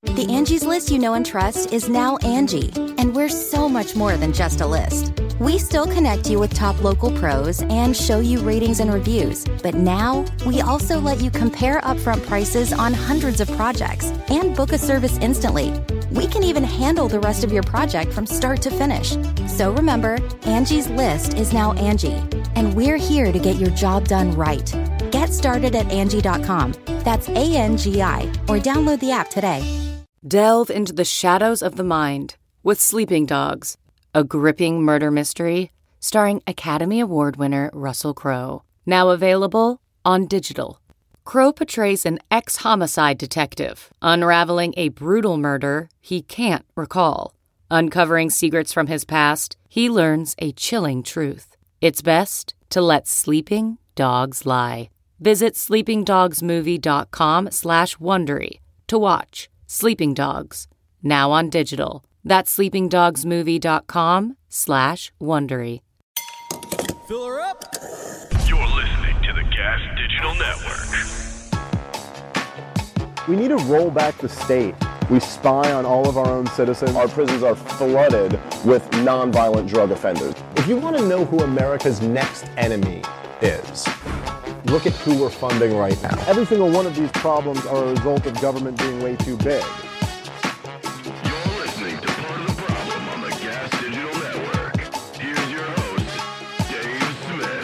The Angie's List you know and trust is now Angie, and we're so much more than just a list. We still connect you with top local pros and show you ratings and reviews, but now we also let you compare upfront prices on hundreds of projects and book a service instantly. We can even handle the rest of your project from start to finish. So remember, Angie's List is now Angie, and we're here to get your job done right. Get started at Angie.com. That's ANGI, or download the app today. Delve into the shadows of the mind with Sleeping Dogs, a gripping murder mystery starring Academy Award winner Russell Crowe. Now available on digital. Crowe portrays an ex-homicide detective unraveling a brutal murder he can't recall. Uncovering secrets from his past, he learns a chilling truth. It's best to let sleeping dogs lie. Visit sleepingdogsmovie.com/Wondery to watch Sleeping Dogs, now on digital. That's sleepingdogsmovie.com/Wondery. Fill her up. You're listening to the Gas Digital Network. We need to roll back the state. We spy on all of our own citizens. Our prisons are flooded with nonviolent drug offenders. If you want to know who America's next enemy is, look at who we're funding right now. Every single one of these problems are a result of government being way too big. You're listening to Part of the Problem on the Gas Digital Network. Here's your host, Dave Smith.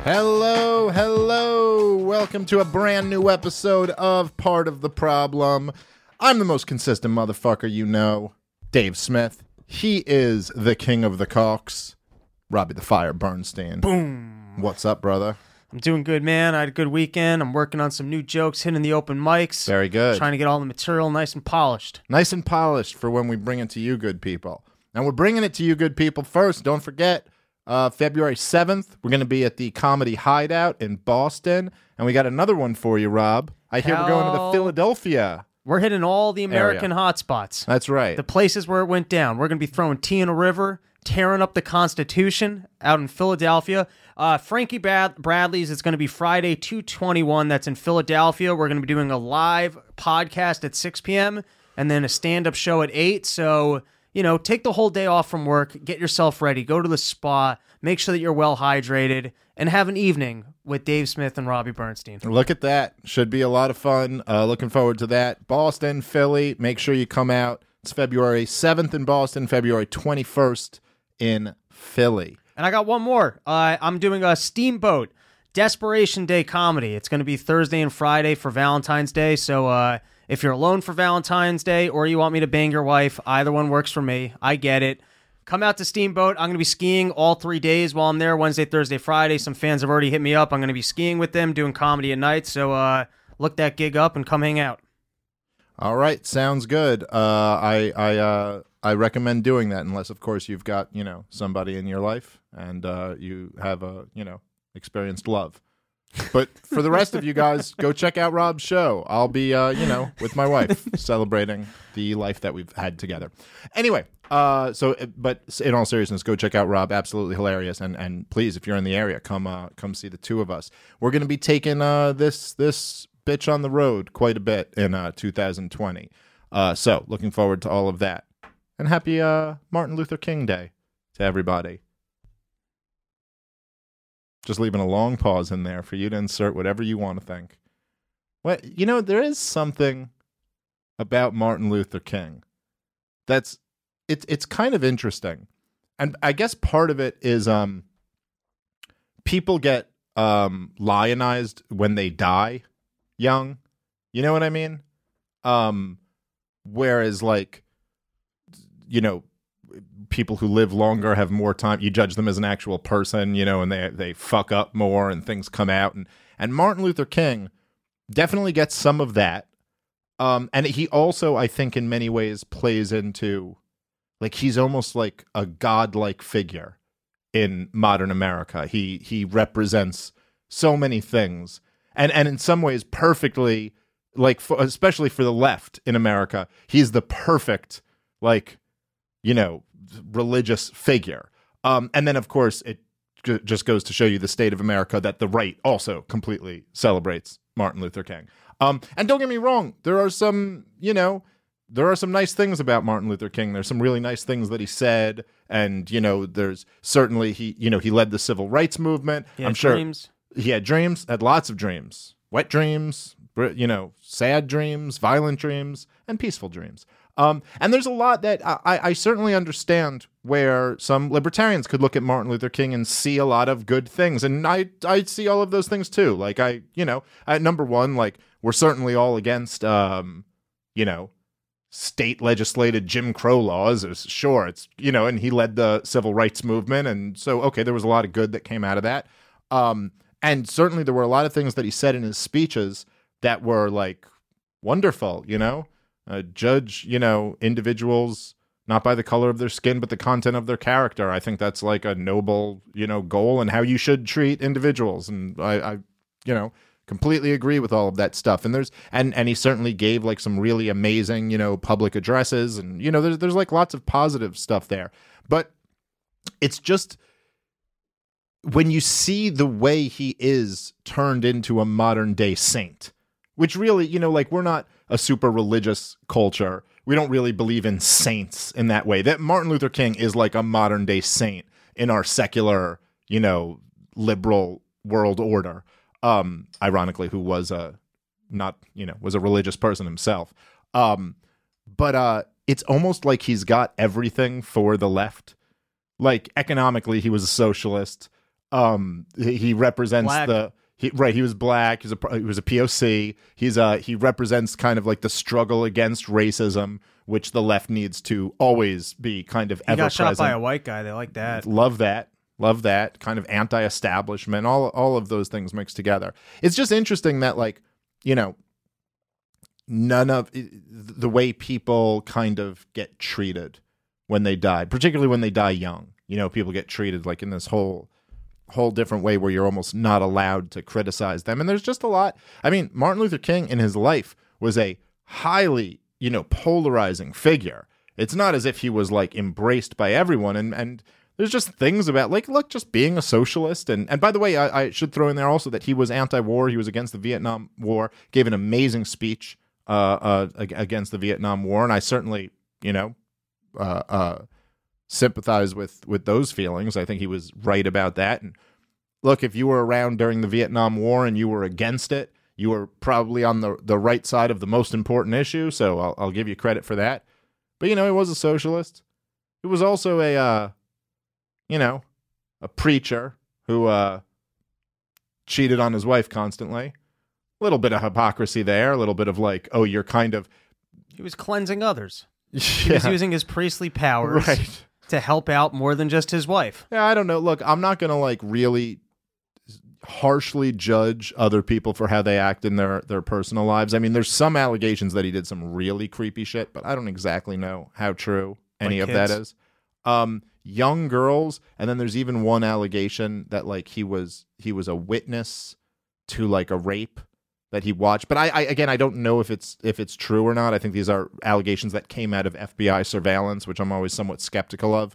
Hello. Welcome to a brand new episode of Part of the Problem. I'm the most consistent motherfucker you know, Dave Smith. He is the king of the cocks, Robbie the Fire Bernstein. Boom. What's up, brother? I'm doing good, man. I had a good weekend. I'm working on some new jokes, hitting the open mics. Very good. Trying to get all the material nice and polished. Nice and polished for when we bring it to you good people. And we're bringing it to you good people first. Don't forget, February 7th, we're going to be at the Comedy Hideout in Boston. And we got another one for you, Rob. I hear we're going to the Philadelphia. We're hitting all the American hotspots. That's right. The places where it went down. We're going to be throwing tea in a river, tearing up the Constitution out in Philadelphia. Frankie Bradley's, it's going to be Friday, 2/21. That's in Philadelphia. We're going to be doing a live podcast at 6 p.m. and then a stand-up show at 8. So, take the whole day off from work, get yourself ready, go to the spa, make sure that you're well hydrated, and have an evening with Dave Smith and Robbie Bernstein. Look at that. Should be a lot of fun. Looking forward to that. Boston, Philly, make sure you come out. It's February 7th in Boston, February 21st in Philly. And I got one more. I'm doing a Steamboat Desperation Day comedy. It's going to be Thursday and Friday for Valentine's Day. So if you're alone for Valentine's Day or you want me to bang your wife, either one works for me. I get it. Come out to Steamboat. I'm going to be skiing all 3 days while I'm there, Wednesday, Thursday, Friday. Some fans have already hit me up. I'm going to be skiing with them, doing comedy at night. So look that gig up and come hang out. All right. Sounds good. I recommend doing that unless, of course, you've got, somebody in your life and you have experienced love. But for the rest of you guys, go check out Rob's show. I'll be, with my wife celebrating the life that we've had together. Anyway, but in all seriousness, go check out Rob. Absolutely hilarious. And please, if you're in the area, come see the two of us. We're going to be taking this bitch on the road quite a bit in 2020. So looking forward to all of that. And happy Martin Luther King Day to everybody. Just leaving a long pause in there for you to insert whatever you want to think. What there is something about Martin Luther King that's it's kind of interesting. And I guess part of it is people get lionized when they die young. You know what I mean? Whereas people who live longer have more time. You judge them as an actual person, and they fuck up more and things come out. And Martin Luther King definitely gets some of that. And he also, I think, in many ways plays into, he's almost like a godlike figure in modern America. He represents so many things. And in some ways perfectly, especially for the left in America, he's the perfect, religious figure. And then, of course, it just goes to show you the state of America that the right also completely celebrates Martin Luther King. And don't get me wrong, there are some, there are some nice things about Martin Luther King. There's some really nice things that he said. And, there's certainly he led the civil rights movement. I'm sure he had dreams, had lots of dreams, wet dreams, sad dreams, violent dreams, and peaceful dreams. And there's a lot that I certainly understand where some libertarians could look at Martin Luther King and see a lot of good things. And I see all of those things too. Like number one, like we're certainly all against, state legislated Jim Crow laws. Sure, it's, and he led the civil rights movement. And so, okay, there was a lot of good that came out of that. And certainly there were a lot of things that he said in his speeches that were like wonderful, judge, individuals not by the color of their skin, but the content of their character. I think that's like a noble, goal and how you should treat individuals. And I completely agree with all of that stuff. And and he certainly gave like some really amazing, public addresses, and, there's like lots of positive stuff there. But it's just when you see the way he is turned into a modern day saint, which really, like we're not a super religious culture. We don't really believe in saints in that way. That Martin Luther King is like a modern day saint in our secular, liberal world order. Ironically, who was was a religious person himself. But it's almost like he's got everything for the left. Like economically, he was a socialist. He represents Black. He was black. He was a POC. He represents kind of like the struggle against racism, which the left needs to always be kind of He ever got shot present. by a white guy. They like that. Love that kind of anti-establishment. All of those things mixed together. It's just interesting that none of the way people kind of get treated when they die, particularly when they die young. People get treated like in this whole different way where you're almost not allowed to criticize them. And there's just a lot. I mean, Martin Luther King in his life was a highly, polarizing figure. It's not as if he was like embraced by everyone. And there's just things about like, look, just being a socialist. And by the way, I should throw in there also that he was anti-war. He was against the Vietnam War, gave an amazing speech against the Vietnam War. And I certainly, sympathize with those feelings. I think he was right about that. And look, if you were around during the Vietnam War and you were against it, you were probably on the right side of the most important issue. So I'll give you credit for that. But he was a socialist. He was also a preacher who cheated on his wife constantly. A little bit of hypocrisy there. A little bit of like, oh, you're kind of. He was cleansing others. He was using his priestly powers. Right. To help out more than just his wife. Yeah, I don't know. Look, I'm not going to like really harshly judge other people for how they act in their personal lives. I mean, there's some allegations that he did some really creepy shit, but I don't exactly know how true any of that is. Young girls, and then there's even one allegation that like he was a witness to like a rape that he watched. But I don't know if it's true or not. I think these are allegations that came out of FBI surveillance, which I'm always somewhat skeptical of.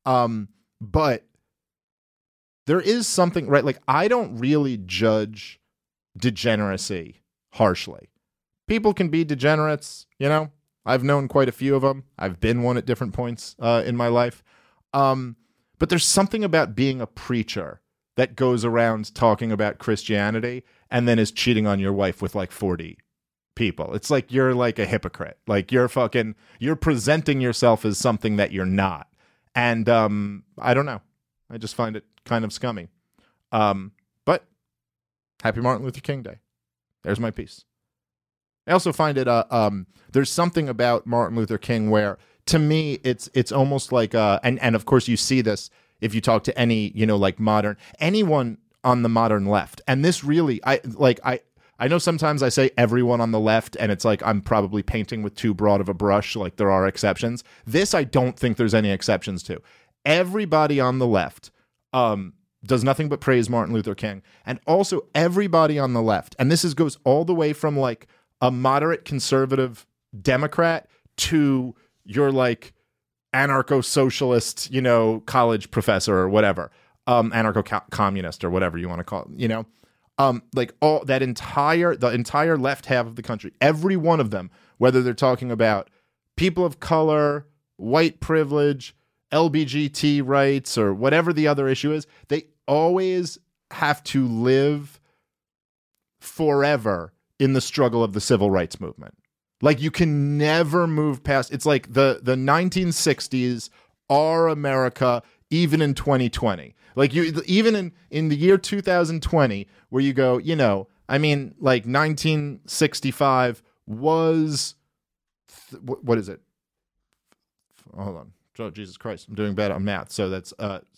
But there is something, right? Like, I don't really judge degeneracy harshly. People can be degenerates, I've known quite a few of them. I've been one at different points in my life. But there's something about being a preacher that goes around talking about Christianity and then is cheating on your wife with like 40 people. It's like you're like a hypocrite. Like you're presenting yourself as something that you're not. And I don't know. I just find it kind of scummy. But happy Martin Luther King Day. There's my piece. I also find it there's something about Martin Luther King where to me it's almost like and of course you see this if you talk to any, like anyone on the modern left. And this really, I know sometimes I say everyone on the left and it's like I'm probably painting with too broad of a brush, like there are exceptions. This I don't think there's any exceptions to. Everybody on the left does nothing but praise Martin Luther King. And also everybody on the left, and this goes all the way from like a moderate conservative Democrat to your like anarcho-socialist, college professor or whatever, anarcho-communist or whatever you want to call it, like all the entire left half of the country, every one of them, whether they're talking about people of color, white privilege, LGBT rights, or whatever the other issue is, they always have to live forever in the struggle of the civil rights movement. Like, you can never move past. It's like the 1960s are America even in 2020. Like, you even in the year 2020, where you go, you know, I mean, like 1965 was what is it? Hold on. Oh, Jesus Christ. I'm doing bad on math. So that's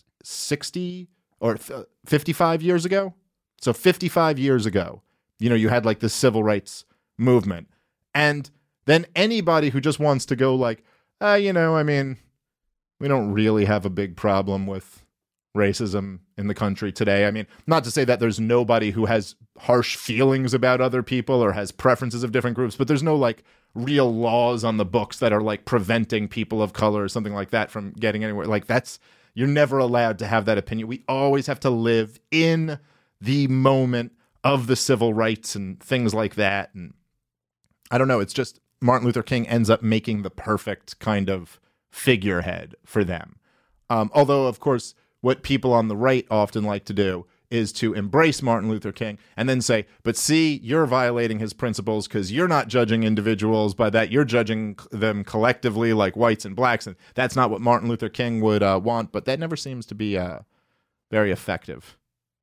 60 or 55 years ago. So 55 years ago, you know, you had like the civil rights movement. And then anybody who just wants to go like, you know, I mean, we don't really have a big problem with racism in the country today. I mean, not to say that there's nobody who has harsh feelings about other people or has preferences of different groups, but there's no like real laws on the books that are like preventing people of color or something like that from getting anywhere. Like, that's, you're never allowed to have that opinion. We always have to live in the moment of the civil rights and things like that. And I don't know, it's just Martin Luther King ends up making the perfect kind of figurehead for them. Although, of course, what people on the right often like to do is to embrace Martin Luther King and then say, but see, you're violating his principles because you're not judging individuals by that. You're judging them collectively like whites and blacks. And that's not what Martin Luther King would want. But that never seems to be very effective.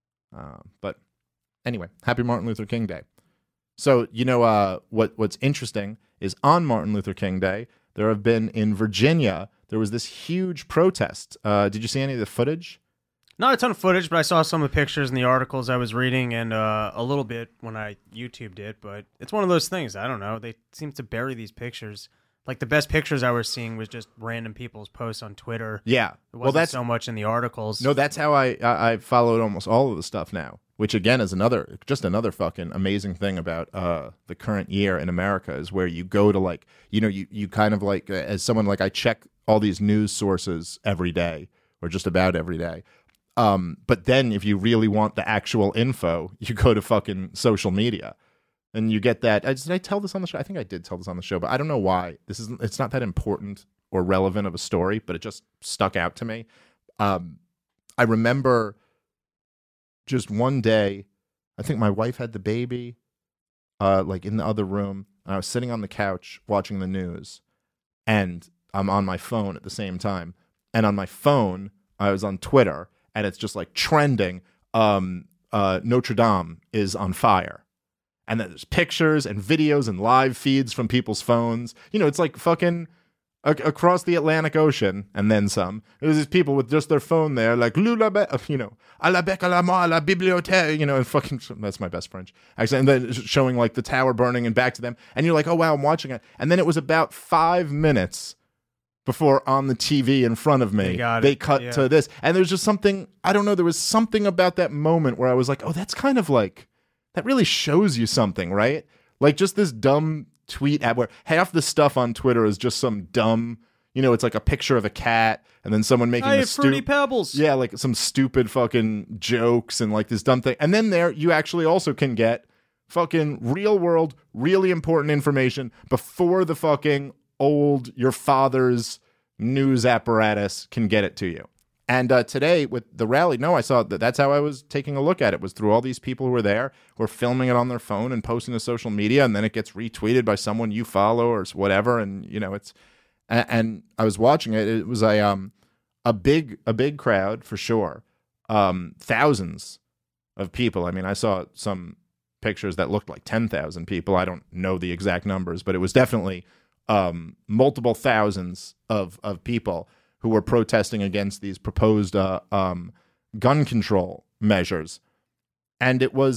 But anyway, happy Martin Luther King Day. So, you know, what's interesting is on Martin Luther King Day, there have been in Virginia, there was this huge protest. Did you see any of the footage? Not a ton of footage, but I saw some of the pictures in the articles I was reading, and a little bit when I YouTubed it. But it's one of those things. I don't know. They seem to bury these pictures. Like, the best pictures I was seeing was just random people's posts on Twitter. Yeah. It wasn't so much in the articles. No, that's how I followed almost all of the stuff now, which, again, is another fucking amazing thing about the current year in America, is where you go to, like, you know, you kind of like, as someone, like, I check all these news sources every day, or just about every day. But then if you really want the actual info, you go to fucking social media and you get that. Did I tell this on the show? I think I did tell this on the show, but I don't know why. It's not that important or relevant of a story, but it just stuck out to me. I remember just one day, I think my wife had the baby, like in the other room, and I was sitting on the couch watching the news, and I'm on my phone at the same time. And on my phone, I was on Twitter, and it's just like trending, Notre Dame is on fire. And then there's pictures and videos and live feeds from people's phones. You know, it's like fucking across the Atlantic Ocean and then some. There's these people with just their phone there, like, you know, à la bec à la mort, à la bibliothèque, you know, and fucking, that's my best French accent. And then showing like the tower burning and back to them. And you're like, oh, wow, I'm watching it. And then it was about 5 minutes before on the TV in front of me, they cut to this. And there's just something, I don't know, there was something about that moment where I was like, oh, that's kind of like, that really shows you something, right? Like, just this dumb tweet ad where half the stuff on Twitter is just some dumb, you know, it's like a picture of a cat and then someone making the Fruity Pebbles. Yeah, like some stupid fucking jokes and like this dumb thing. And then there you actually also can get fucking real world, really important information before the fucking your father's news apparatus can get it to you. And today with the rally, I saw that's how I was taking a look at it, was through all these people who were there, who are filming it on their phone and posting to social media, and then it gets retweeted by someone you follow or whatever. And, you know, it's, and I was watching it. It was a big crowd for sure. Thousands of people. I mean, I saw some pictures that looked like 10,000 people. I don't know the exact numbers, but it was definitely multiple thousands of people who were protesting against these proposed gun control measures. And it was,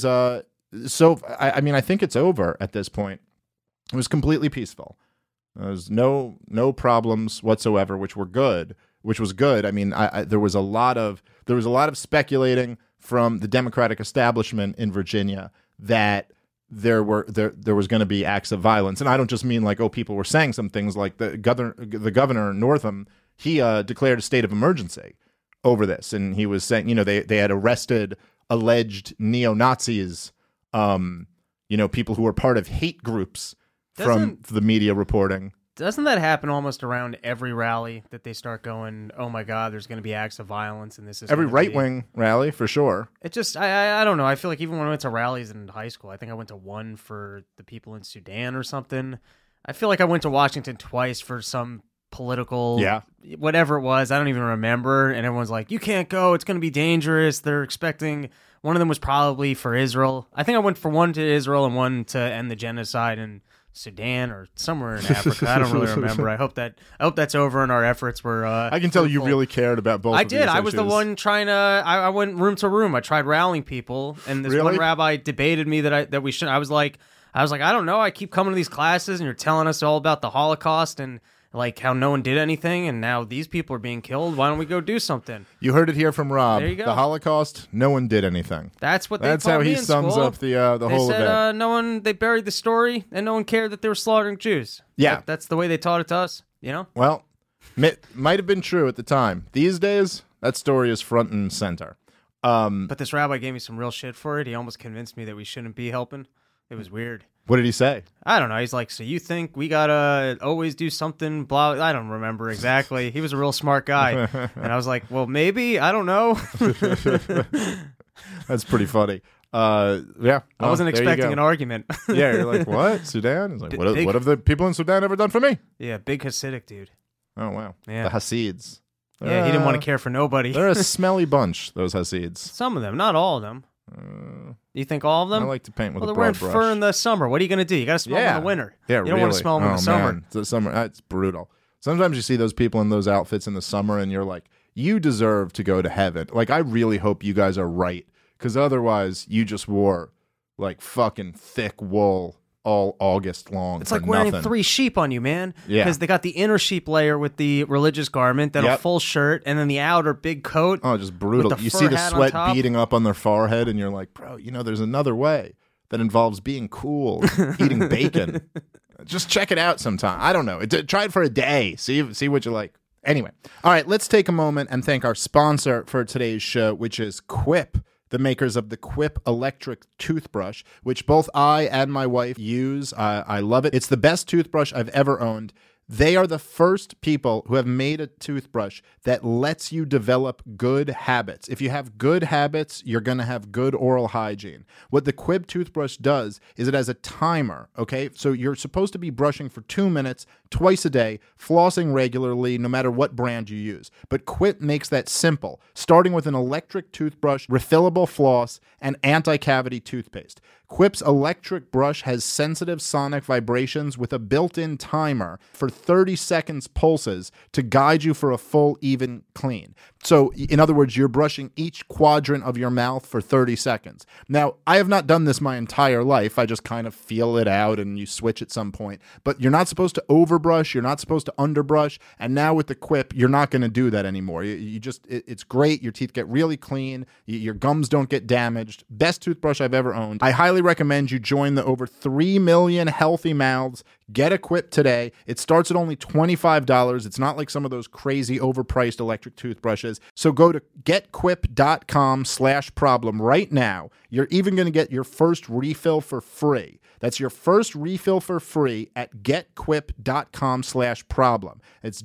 I mean, I think it's over at this point. It was completely peaceful. There was no problems whatsoever, which was good. I mean, there was a lot of speculating from the Democratic establishment in Virginia that there was going to be acts of violence. And I don't just mean like, oh, people were saying some things, like the governor Northam, he declared a state of emergency over this. And he was saying, you know, they had arrested alleged neo-Nazis, you know, people who were part of hate groups from the media reporting. Doesn't that happen almost around every rally that they start going, oh my God, there's going to be acts of violence and this is Every gonna right be... wing rally for sure. It just, I don't know. I feel like even when I went to rallies in high school, I think I went to one for the people in Sudan or something. I feel like I went to Washington twice for some political, whatever it was. I don't even remember. And everyone's like, you can't go. It's going to be dangerous. They're expecting, one of them was probably for Israel. I think I went for one to Israel and one to end the genocide in Sudan or somewhere in Africa. I don't really remember. I hope that's over and our efforts were. I can tell fruitful. you really cared about both. I of did. these I was the issues. one trying to. I went room to room. I tried rallying people, and this Really? one rabbi debated me that we should. I was like, I don't know. I keep coming to these classes, and you're telling us all about the Holocaust and like how no one did anything, and now these people are being killed. Why don't we go do something? You heard it here from Rob. There you go. The Holocaust, no one did anything. That's what they That's told how me he in sums school. up the They whole said event. no one. They buried the story, and no one cared that they were slaughtering Jews. Yeah. That's the way they taught it to us. You know. Well, might have been true at the time. These days, that story is front and center. But this rabbi gave me some real shit for it. He almost convinced me that we shouldn't be helping. It was weird. What did he say? I don't know. He's like, so you think we gotta always do something? Blah. I don't remember exactly. He was a real smart guy, and I was like, well, maybe. I don't know. That's pretty funny. Yeah, I wasn't expecting an argument. Yeah, you're like, what? Sudan? He's like, Big- what have the people in Sudan ever done for me? Yeah, big Hasidic dude. Oh wow, Yeah. the Hasids. Yeah, he didn't want to care for nobody. They're a smelly bunch. Those Hasids. Some of them, not all of them. You think all of them? I like to paint with well, a they're wearing broad brush. fur in the summer. What are you going to do? You got to smell them in the winter. Yeah, you don't want to smell them in the summer. Man. The summer, it's brutal. Sometimes you see those people in those outfits in the summer, and you're like, you deserve to go to heaven. Like, I really hope you guys are right, because otherwise, you just wore like fucking thick wool all August long. It's for like wearing nothing. 3 sheep on you, man. Yeah. Because they got the inner sheep layer with the religious garment, then a Yep. full shirt, and then the outer big coat. Oh, just brutal. with the You fur see the hat on sweat top. beating up on their forehead, and you're like, bro, there's another way that involves being cool, eating bacon. Just check it out sometime. I don't know. Try it for a day. See what you like. Anyway, all right, let's take a moment and thank our sponsor for today's show, which is Quip, the makers of the Quip electric toothbrush, which both I and my wife use. I love it. It's the best toothbrush I've ever owned. They are the first people who have made a toothbrush that lets you develop good habits. If you have good habits, you're going to have good oral hygiene. What the Quip toothbrush does is it has a timer, okay? So you're supposed to be brushing for 2 minutes twice a day, flossing regularly, no matter what brand you use. But Quip makes that simple, starting with an electric toothbrush, refillable floss, and anti-cavity toothpaste. Quip's electric brush has sensitive sonic vibrations with a built-in timer for 30 seconds pulses to guide you for a full, even clean. So, in other words, you're brushing each quadrant of your mouth for 30 seconds. Now, I have not done this my entire life. I just kind of feel it out and you switch at some point. But you're not supposed to overbrush. You're not supposed to underbrush. And now with the Quip, you're not going to do that anymore. It's great. Your teeth get really clean. Your gums don't get damaged. Best toothbrush I've ever owned. I highly recommend you join the over 3 million healthy mouths. Get a Quip today. It starts at only $25. It's not like some of those crazy overpriced electric toothbrushes. So go to getquip.com/problem right now. You're even going to get your first refill for free. That's your first refill for free at getquip.com/problem. It's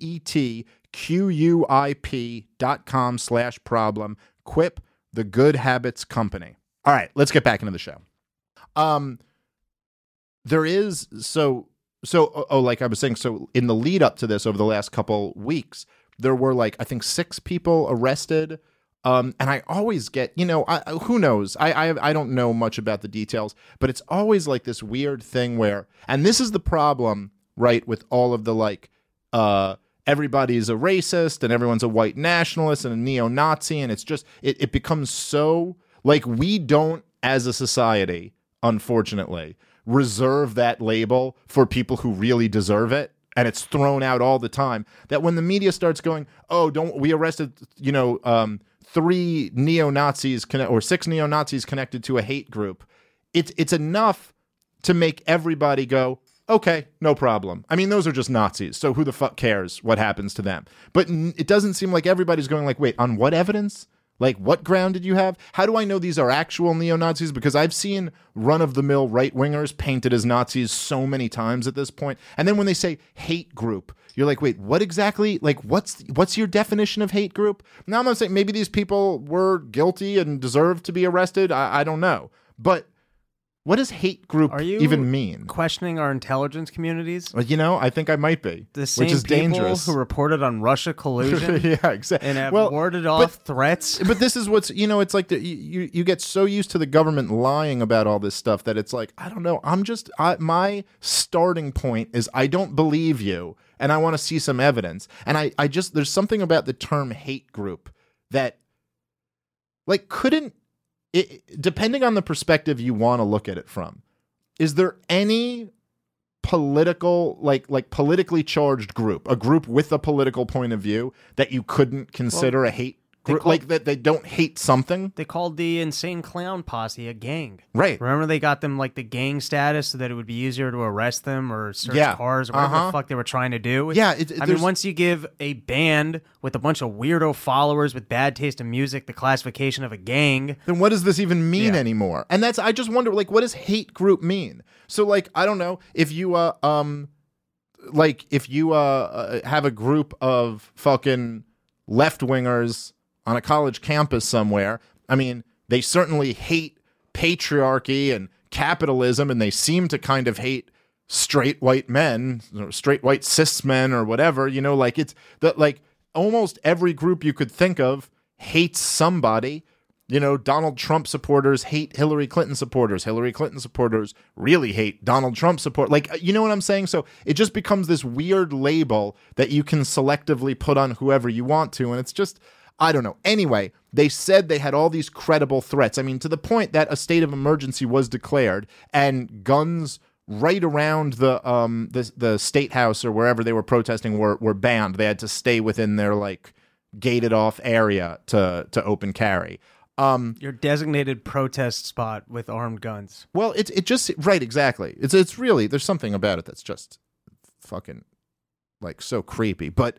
GETQUIP.com/problem. Quip, the good habits company. All right, let's get back into the show. There is like I was saying, so in the lead up to this over the last couple weeks, there were like, I think 6 people arrested. And I always get, who knows? I don't know much about the details, but it's always like this weird thing where, and this is the problem, right, with all of the like, everybody's a racist and everyone's a white nationalist and a neo-Nazi, and it's just, it becomes so, like, we don't, as a society, unfortunately, reserve that label for people who really deserve it, and it's thrown out all the time, that when the media starts going, oh, we arrested, 3 neo-Nazis or 6 neo-Nazis connected to a hate group, it's enough to make everybody go, okay, no problem. I mean, those are just Nazis, so who the fuck cares what happens to them? But it doesn't seem like everybody's going like, wait, on what evidence? Like, what ground did you have? How do I know these are actual neo-Nazis? Because I've seen run-of-the-mill right-wingers painted as Nazis so many times at this point. And then when they say hate group, you're like, wait, what exactly? Like, what's your definition of hate group? Now I'm not saying maybe these people were guilty and deserve to be arrested. I don't know. But what does hate group even mean? Questioning our intelligence communities? You know, I think I might be. The same which is people dangerous. who reported on Russia collusion yeah, exactly. and have warded off threats. But this is what's, you know, it's like you get so used to the government lying about all this stuff that it's like, I don't know. My starting point is I don't believe you and I want to see some evidence. And I just, there's something about the term hate group that, like, depending on the perspective you want to look at it from, is there any political, like politically charged group, a group with a political point of view that you couldn't consider a hate group, like that they don't hate something? They called the Insane Clown Posse a gang. Right. Remember they got them like the gang status so that it would be easier to arrest them or search cars or whatever the fuck they were trying to do. Yeah. I mean, once you give a band with a bunch of weirdo followers with bad taste in music the classification of a gang, then what does this even mean anymore? And I just wonder, like, what does hate group mean? So, like, I don't know, if you have a group of fucking left-wingers on a college campus somewhere, I mean, they certainly hate patriarchy and capitalism, and they seem to kind of hate straight white men, or straight white cis men, or whatever. You know, like, it's that, like, almost every group you could think of hates somebody. You know, Donald Trump supporters hate Hillary Clinton supporters. Hillary Clinton supporters really hate Donald Trump support. Like, you know what I'm saying? So it just becomes this weird label that you can selectively put on whoever you want to. And it's just, I don't know. Anyway, they said they had all these credible threats. I mean, to the point that a state of emergency was declared and guns right around the state house or wherever they were protesting were banned. They had to stay within their, like, gated off area to open carry. your designated protest spot with armed guns. Well, it just right, exactly. It's really, there's something about it that's just fucking like so creepy. But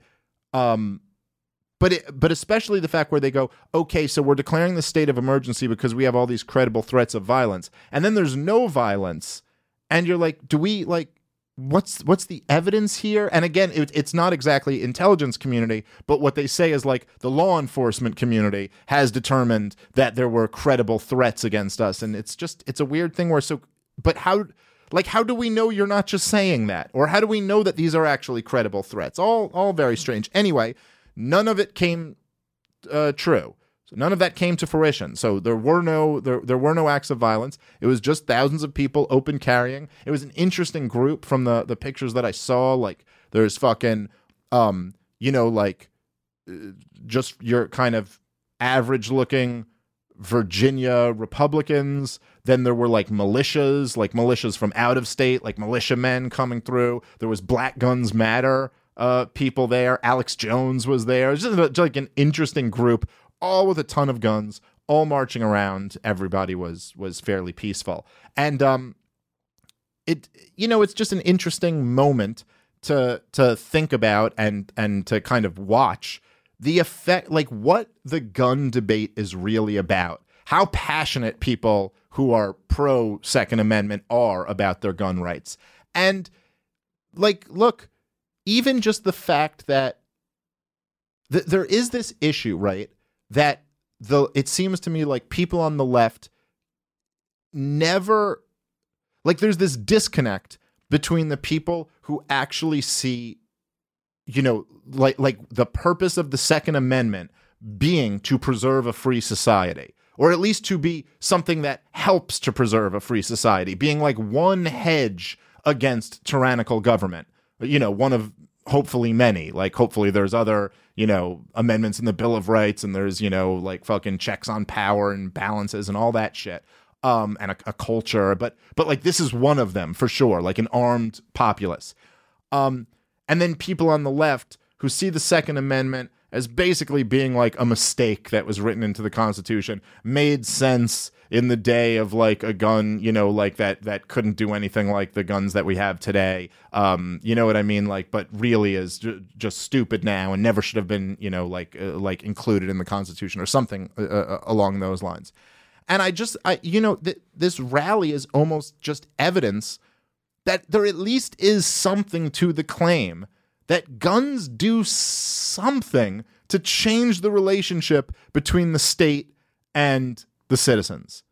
especially the fact where they go, okay, so we're declaring the state of emergency because we have all these credible threats of violence, and then there's no violence, and you're like, do we like? What's the evidence here? And again, it's not exactly intelligence community, but what they say is like the law enforcement community has determined that there were credible threats against us. And it's a weird thing where but how do we know you're not just saying that? Or how do we know that these are actually credible threats? All very strange. Anyway, none of it came true. So none of that came to fruition. So there were no acts of violence. It was just thousands of people open carrying. It was an interesting group from the pictures that I saw. Like there's fucking, just your kind of average looking Virginia Republicans. Then there were like militias from out of state, like militiamen coming through. There was Black Guns Matter people there. Alex Jones was there. It was just like an interesting group, all with a ton of guns, all marching around. Everybody was fairly peaceful. And it's just an interesting moment to think about and to kind of watch the effect, like what the gun debate is really about. How passionate people who are pro Second Amendment are about their gun rights. And like, look, even just the fact that there is this issue, right? That it seems to me like people on the left never, like there's this disconnect between the people who actually see, like the purpose of the Second Amendment being to preserve a free society, or at least to be something that helps to preserve a free society, being like one hedge against tyrannical government, one of hopefully many, like hopefully there's other, amendments in the Bill of Rights, and there's, like fucking checks on power and balances and all that shit. And a culture, but like this is one of them for sure, like an armed populace. And then people on the left who see the Second Amendment as basically being like a mistake that was written into the Constitution, made sense in the day of like a gun, you know, like that couldn't do anything like the guns that we have today. You know what I mean? Like, but really is just stupid now and never should have been, you know, like included in the Constitution or something along those lines. And this rally is almost just evidence that there at least is something to the claim that guns do something to change the relationship between the state and the citizens.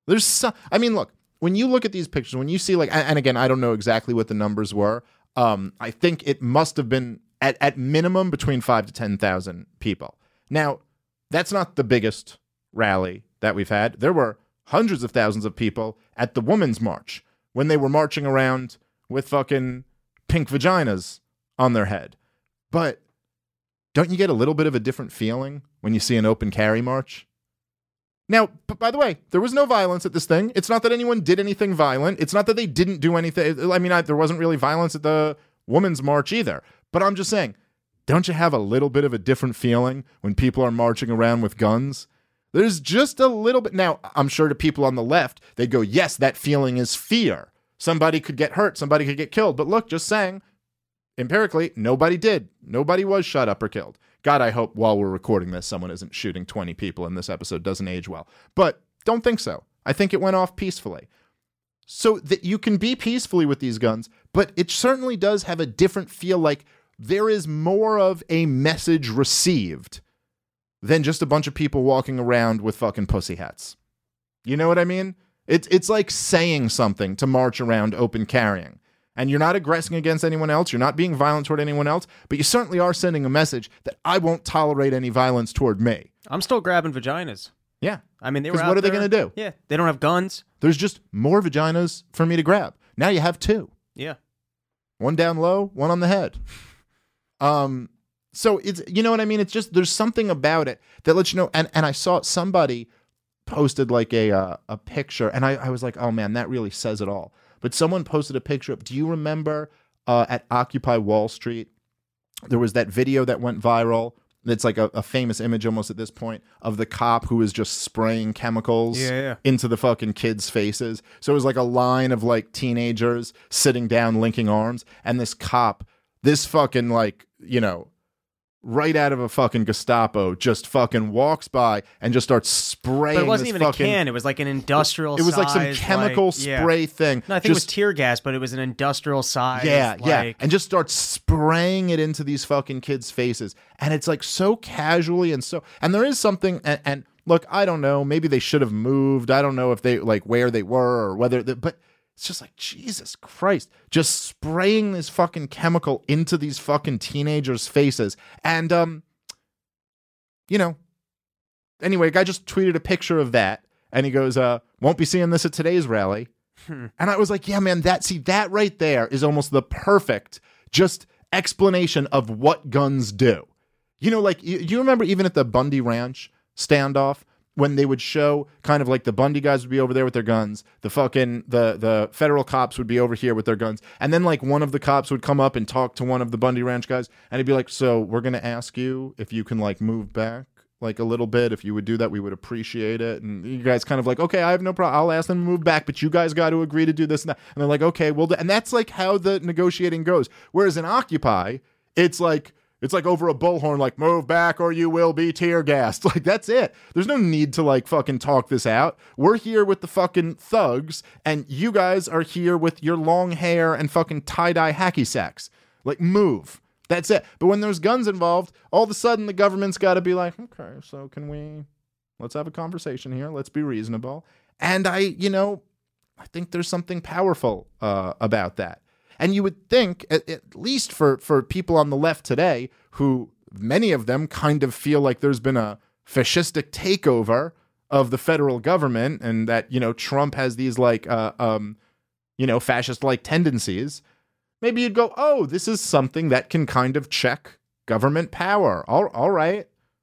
Look, when you look at these pictures, when you see like, and again, I don't know exactly what the numbers were. I think it must have been at minimum between 5,000 to 10,000 people. Now, that's not the biggest rally that we've had. There were hundreds of thousands of people at the Women's March when they were marching around with fucking pink vaginas on their head. But don't you get a little bit of a different feeling when you see an open carry march? Now, by the way, there was no violence at this thing. It's not that anyone did anything violent. It's not that they didn't do anything. I mean, there wasn't really violence at the Women's March either. But I'm just saying, don't you have a little bit of a different feeling when people are marching around with guns? There's just a little bit. Now, I'm sure to people on the left, they go, yes, that feeling is fear. Somebody could get hurt. Somebody could get killed. But look, just saying, empirically, nobody did. Nobody was shot up or killed. God, I hope while we're recording this, someone isn't shooting 20 people and this episode doesn't age well. But don't think so. I think it went off peacefully. So that you can be peacefully with these guns, but it certainly does have a different feel, like there is more of a message received than just a bunch of people walking around with fucking pussy hats. You know what I mean? It's like saying something to march around open carrying. And you're not aggressing against anyone else. You're not being violent toward anyone else. But you certainly are sending a message that I won't tolerate any violence toward me. I'm still grabbing vaginas. Yeah. I mean, they were Because what are they going to do? Yeah, they don't have guns. There's just more vaginas for me to grab. Now you have two. Yeah. One down low, one on the head. So it's, you know what I mean? It's just, there's something about it that lets you know. And I saw somebody posted like a picture, and I was like, oh man, that really says it all. But someone posted a picture of, do you remember at Occupy Wall Street, there was that video that went viral. It's like a famous image almost at this point of the cop who is just spraying chemicals into the fucking kids' faces. So it was like a line of like teenagers sitting down, linking arms. And this cop, this fucking like, you know, right out of a fucking Gestapo, just fucking walks by and just starts spraying. But it wasn't even fucking, a can. It was like an industrial size. It was like some chemical spray thing. No, I think it was tear gas, but it was an industrial size. Yeah. And just starts spraying it into these fucking kids' faces. And it's like so casually and there is something, and look, I don't know, maybe they should have moved. I don't know if they, like, where they were or whether, but it's just like, Jesus Christ, just spraying this fucking chemical into these fucking teenagers' faces. And, you know, anyway, a guy just tweeted a picture of that, and he goes, won't be seeing this at today's rally. And I was like, yeah, man, that right there is almost the perfect just explanation of what guns do. You know, like, you remember even at the Bundy Ranch standoff, when they would show kind of like the Bundy guys would be over there with their guns, the fucking, the federal cops would be over here with their guns. And then like one of the cops would come up and talk to one of the Bundy Ranch guys. And he'd be like, so we're going to ask you if you can like move back like a little bit. If you would do that, we would appreciate it. And you guys kind of like, okay, I have no problem. I'll ask them to move back, but you guys got to agree to do this and that. And they're like, okay, well, and that's like how the negotiating goes. Whereas in Occupy, it's like over a bullhorn, like, move back or you will be tear gassed. Like, that's it. There's no need to, like, fucking talk this out. We're here with the fucking thugs, and you guys are here with your long hair and fucking tie-dye hacky sacks. Like, move. That's it. But when there's guns involved, all of a sudden the government's got to be like, okay, so let's have a conversation here. Let's be reasonable. And I think there's something powerful about that. And you would think, at least for people on the left today, who many of them kind of feel like there's been a fascistic takeover of the federal government, and that, you know, Trump has these like, fascist-like tendencies, maybe you'd go, oh, this is something that can kind of check government power. All right.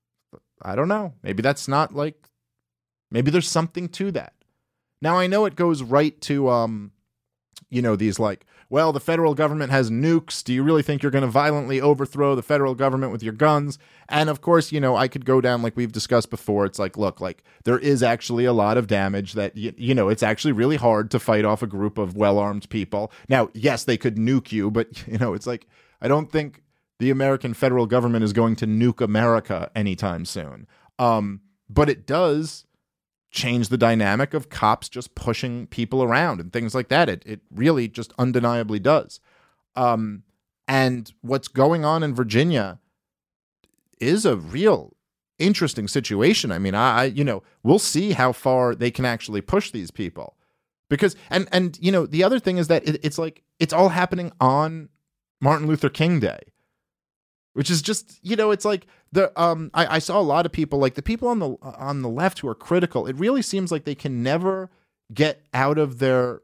I don't know. Maybe that's not like, maybe there's something to that. Now, I know it goes right to, these like well, the federal government has nukes. Do you really think you're going to violently overthrow the federal government with your guns? And of course, I could go down like we've discussed before. It's like, look, like there is actually a lot of damage that, it's actually really hard to fight off a group of well-armed people. Now, yes, they could nuke you, but, it's like, I don't think the American federal government is going to nuke America anytime soon. But it does change the dynamic of cops just pushing people around and things like that. It really just undeniably does. And what's going on in Virginia is a real interesting situation. I mean, we'll see how far they can actually push these people. Because, and the other thing is that it's like, it's all happening on Martin Luther King Day. Which is just, it's like I saw a lot of people, like the people on the left who are critical. It really seems like they can never get out of their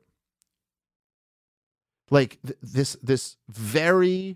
like this very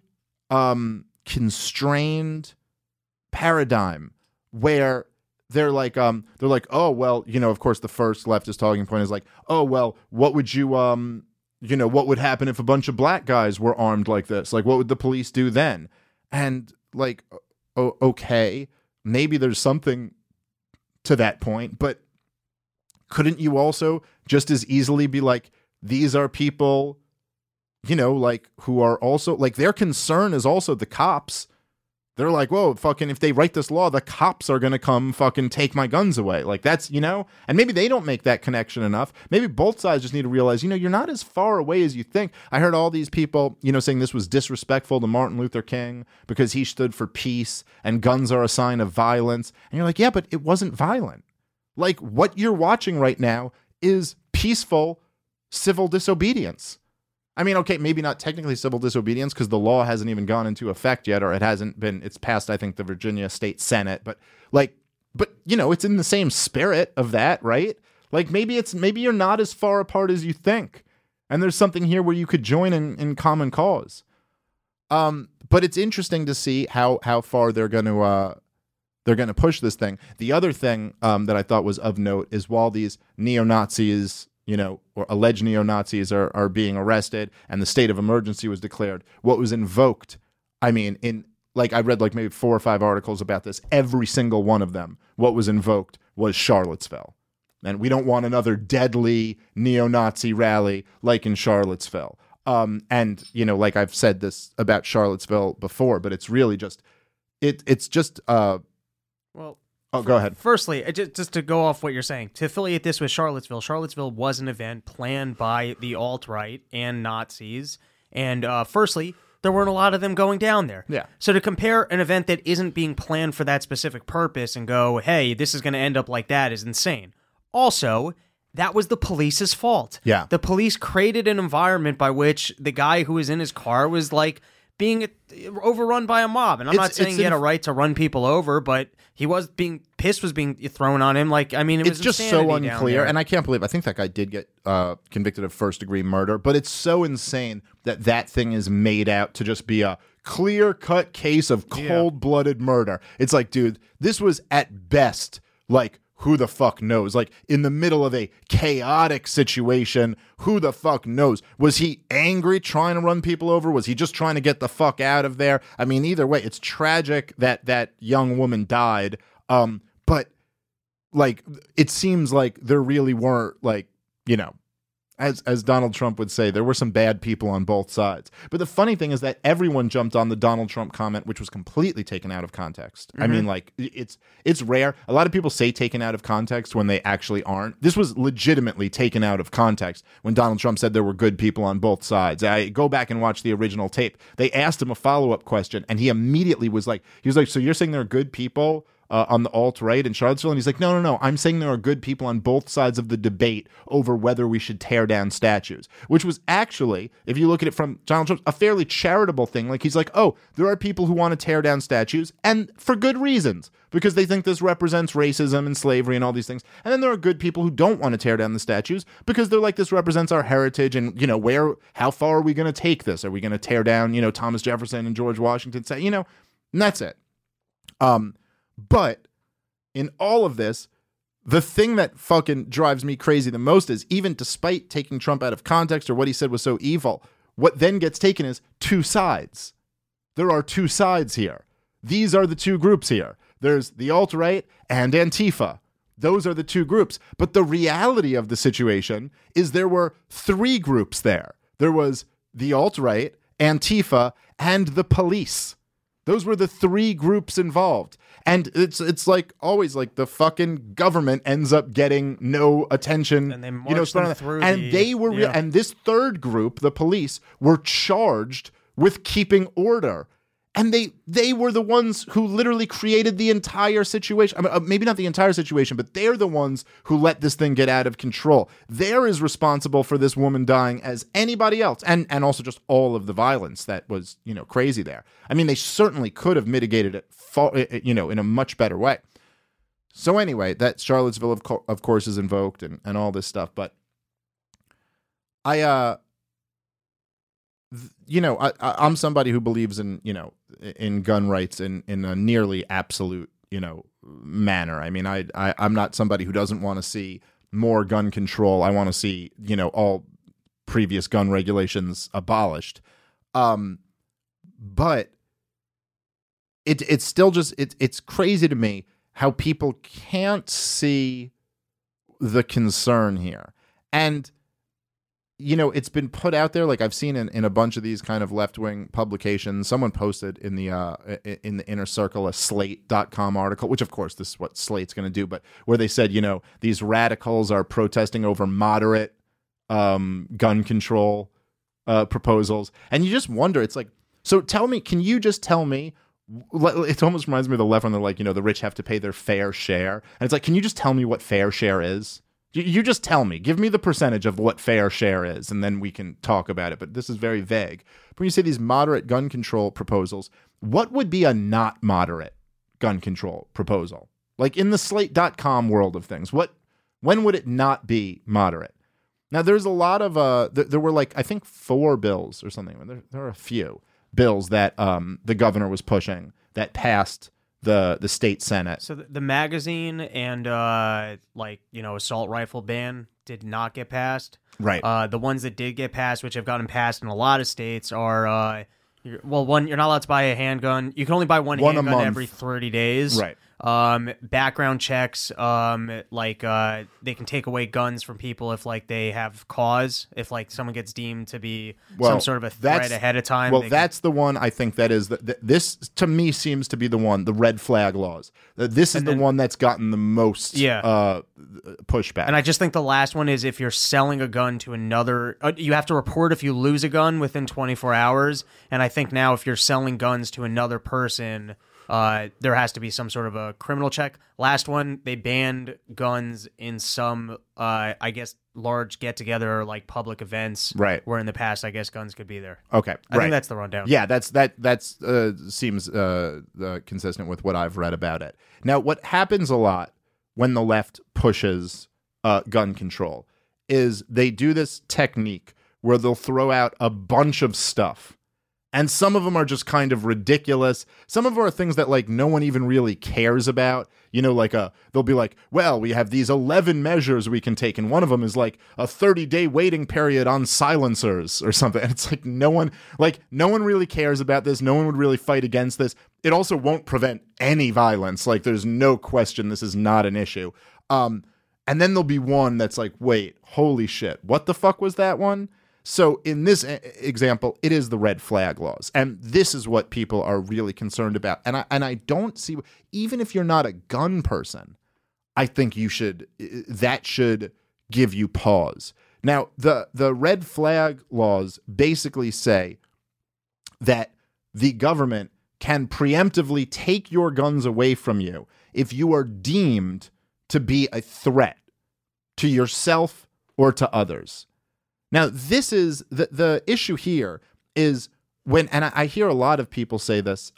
constrained paradigm where they're like, oh well, of course the first leftist talking point is like, oh well, what would you what would happen if a bunch of black guys were armed like this? Like, what would the police do then? And like, okay, maybe there's something to that point, but couldn't you also just as easily be like, these are people, like who are also like their concern is also the cops. They're like, whoa, fucking, if they write this law, the cops are going to come fucking take my guns away. Like that's, and maybe they don't make that connection enough. Maybe both sides just need to realize, you're not as far away as you think. I heard all these people, saying this was disrespectful to Martin Luther King because he stood for peace and guns are a sign of violence. And you're like, yeah, but it wasn't violent. Like what you're watching right now is peaceful civil disobedience. I mean, okay, maybe not technically civil disobedience because the law hasn't even gone into effect yet, or it's passed, I think, the Virginia State Senate, but it's in the same spirit of that, right? Like maybe you're not as far apart as you think. And there's something here where you could join in common cause. But it's interesting to see how far they're going to push this thing. The other thing that I thought was of note is while these neo-Nazis, or alleged neo-Nazis are being arrested and the state of emergency was declared, what was invoked, I mean, I read like maybe 4 or 5 articles about this, every single one of them, what was invoked was Charlottesville. And we don't want another deadly neo-Nazi rally like in Charlottesville. And, like I've said this about Charlottesville before, but it's really just, it's just, well, oh, go ahead. Firstly, just to go off what you're saying, to affiliate this with Charlottesville was an event planned by the alt-right and Nazis. And firstly, there weren't a lot of them going down there. Yeah. So to compare an event that isn't being planned for that specific purpose and go, hey, this is going to end up like that is insane. Also, that was the police's fault. Yeah. The police created an environment by which the guy who was in his car was like being overrun by a mob. And I'm not saying he had a right to run people over, but he was being pissed, was being thrown on him. Like, I mean, it was just so unclear. And I can't believe, I think that guy did get convicted of first-degree murder, but it's so insane that thing is made out to just be a clear-cut case of cold-blooded murder. It's like, dude, this was at best like, who the fuck knows? Like, in the middle of a chaotic situation, who the fuck knows? Was he angry trying to run people over? Was he just trying to get the fuck out of there? I mean, either way, it's tragic that that young woman died. But, like, it seems like there really weren't, like, as Donald Trump would say, there were some bad people on both sides. But the funny thing is that everyone jumped on the Donald Trump comment, which was completely taken out of context. Mm-hmm. I mean, like, it's rare. A lot of people say taken out of context when they actually aren't. This was legitimately taken out of context when Donald Trump said there were good people on both sides. I go back and watch the original tape. They asked him a follow-up question, and he immediately was like, so you're saying there are good people on the alt-right in Charlottesville? And he's like, no, I'm saying there are good people on both sides of the debate over whether we should tear down statues, which was actually, if you look at it from Donald Trump, a fairly charitable thing. Like, he's like, oh, there are people who want to tear down statues, and for good reasons, because they think this represents racism and slavery and all these things. And then there are good people who don't want to tear down the statues because they're like, this represents our heritage, and, how far are we going to take this? Are we going to tear down, Thomas Jefferson and George Washington? And that's it. But in all of this, the thing that fucking drives me crazy the most is, even despite taking Trump out of context or what he said was so evil, what then gets taken is two sides. There are two sides here. These are the two groups here. There's the alt-right and Antifa. Those are the two groups. But the reality of the situation is there were three groups there. There was the alt-right, Antifa, and the police. Those were the three groups involved. And it's like always, like, the fucking government ends up getting no attention. And they marched them through and this third group, the police, were charged with keeping order. And they were the ones who literally created the entire situation. I mean, maybe not the entire situation, but they're the ones who let this thing get out of control. They're as responsible for this woman dying as anybody else. And also just all of the violence that was, crazy there. I mean, they certainly could have mitigated it, in a much better way. So anyway, that Charlottesville, of course, is invoked and all this stuff. But I'm somebody who believes in gun rights in a nearly absolute, manner. I mean, I'm not somebody who doesn't want to see more gun control. I want to see, all previous gun regulations abolished. But it's still just, it's crazy to me how people can't see the concern here. And it's been put out there, like I've seen in a bunch of these kind of left-wing publications. Someone posted in the inner circle a Slate.com article, which of course this is what Slate's going to do, but where they said, these radicals are protesting over moderate gun control proposals. And you just wonder, it's like, so can you just tell me, it almost reminds me of the left when they're like, the rich have to pay their fair share. And it's like, can you just tell me what fair share is? You just tell me. Give me the percentage of what fair share is, and then we can talk about it. But this is very vague. When you say these moderate gun control proposals, what would be a not moderate gun control proposal? Like in the Slate.com world of things, when would it not be moderate? Now, there's a lot of, there were like, I think 4 bills or something. There are a few bills that the governor was pushing that passed the state senate. So the magazine and assault rifle ban did not get passed. Right. The ones that did get passed, which have gotten passed in a lot of states, are you're not allowed to buy a handgun. You can only buy one handgun every 30 days. Right. Background checks, they can take away guns from people if they have cause, if someone gets deemed to be some sort of a threat ahead of time. Well, that's the one I think that is this to me seems to be the one, the red flag laws. This is the one that's gotten the most pushback. And I just think the last one is if you're selling a gun to another, you have to report if you lose a gun within 24 hours. And I think now if you're selling guns to another person, there has to be some sort of a criminal check. Last one, they banned guns in some, large get-together or public events. Right. Where in the past, I guess guns could be there. Okay. I think that's the rundown. Yeah, that's seems consistent with what I've read about it. Now, what happens a lot when the left pushes gun control is they do this technique where they'll throw out a bunch of stuff. And some of them are just kind of ridiculous. Some of them are things that no one even really cares about. They'll be like, well, we have these 11 measures we can take. And one of them is a 30-day waiting period on silencers or something. And it's no one really cares about this. No one would really fight against this. It also won't prevent any violence. There's no question this is not an issue. And then there'll be one that's wait, holy shit. What the fuck was that one? So in this example, it is the red flag laws. And this is what people are really concerned about. And I don't see, even if you're not a gun person, I think that should give you pause. Now, the red flag laws basically say that the government can preemptively take your guns away from you if you are deemed to be a threat to yourself or to others. Now, this is the issue here is when, and I hear a lot of people say this,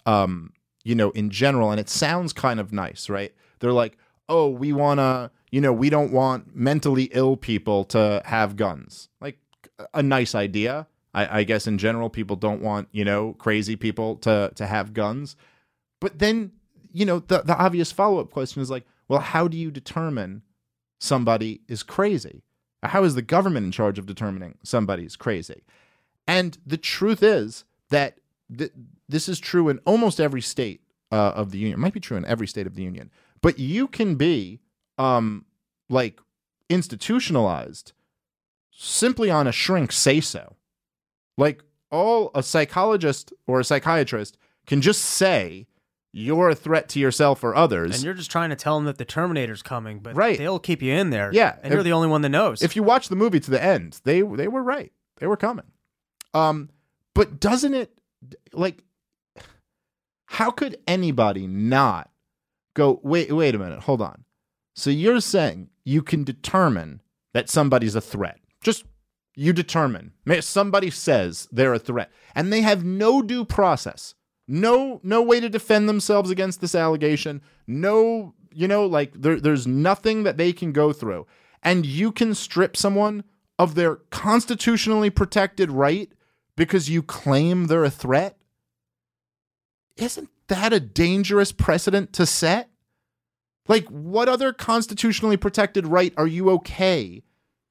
in general, and it sounds kind of nice, right? They're like, oh, we want to, we don't want mentally ill people to have guns. A nice idea. I guess in general, people don't want, crazy people to have guns. But then, the obvious follow-up question is well, how do you determine somebody is crazy? How is the government in charge of determining somebody's crazy? And the truth is that this is true in almost every state of the union. It might be true in every state of the union. But you can be like institutionalized simply on a shrink say-so. Like all a psychologist or a psychiatrist can just say you're a threat to yourself or others. And you're just trying to tell them that the Terminator's coming, but right. they'll keep you in there. Yeah. And you're the only one that knows. If you watch the movie to the end, they were right. They were coming. But doesn't it, like, how could anybody not go, wait a minute, hold on. So you're saying you can determine that somebody's a threat. Just you determine. Somebody says they're a threat. And they have no due process. No way to defend themselves against this allegation. No, there's nothing that they can go through. And you can strip someone of their constitutionally protected right because you claim they're a threat? Isn't that a dangerous precedent to set? Like, what other constitutionally protected right are you okay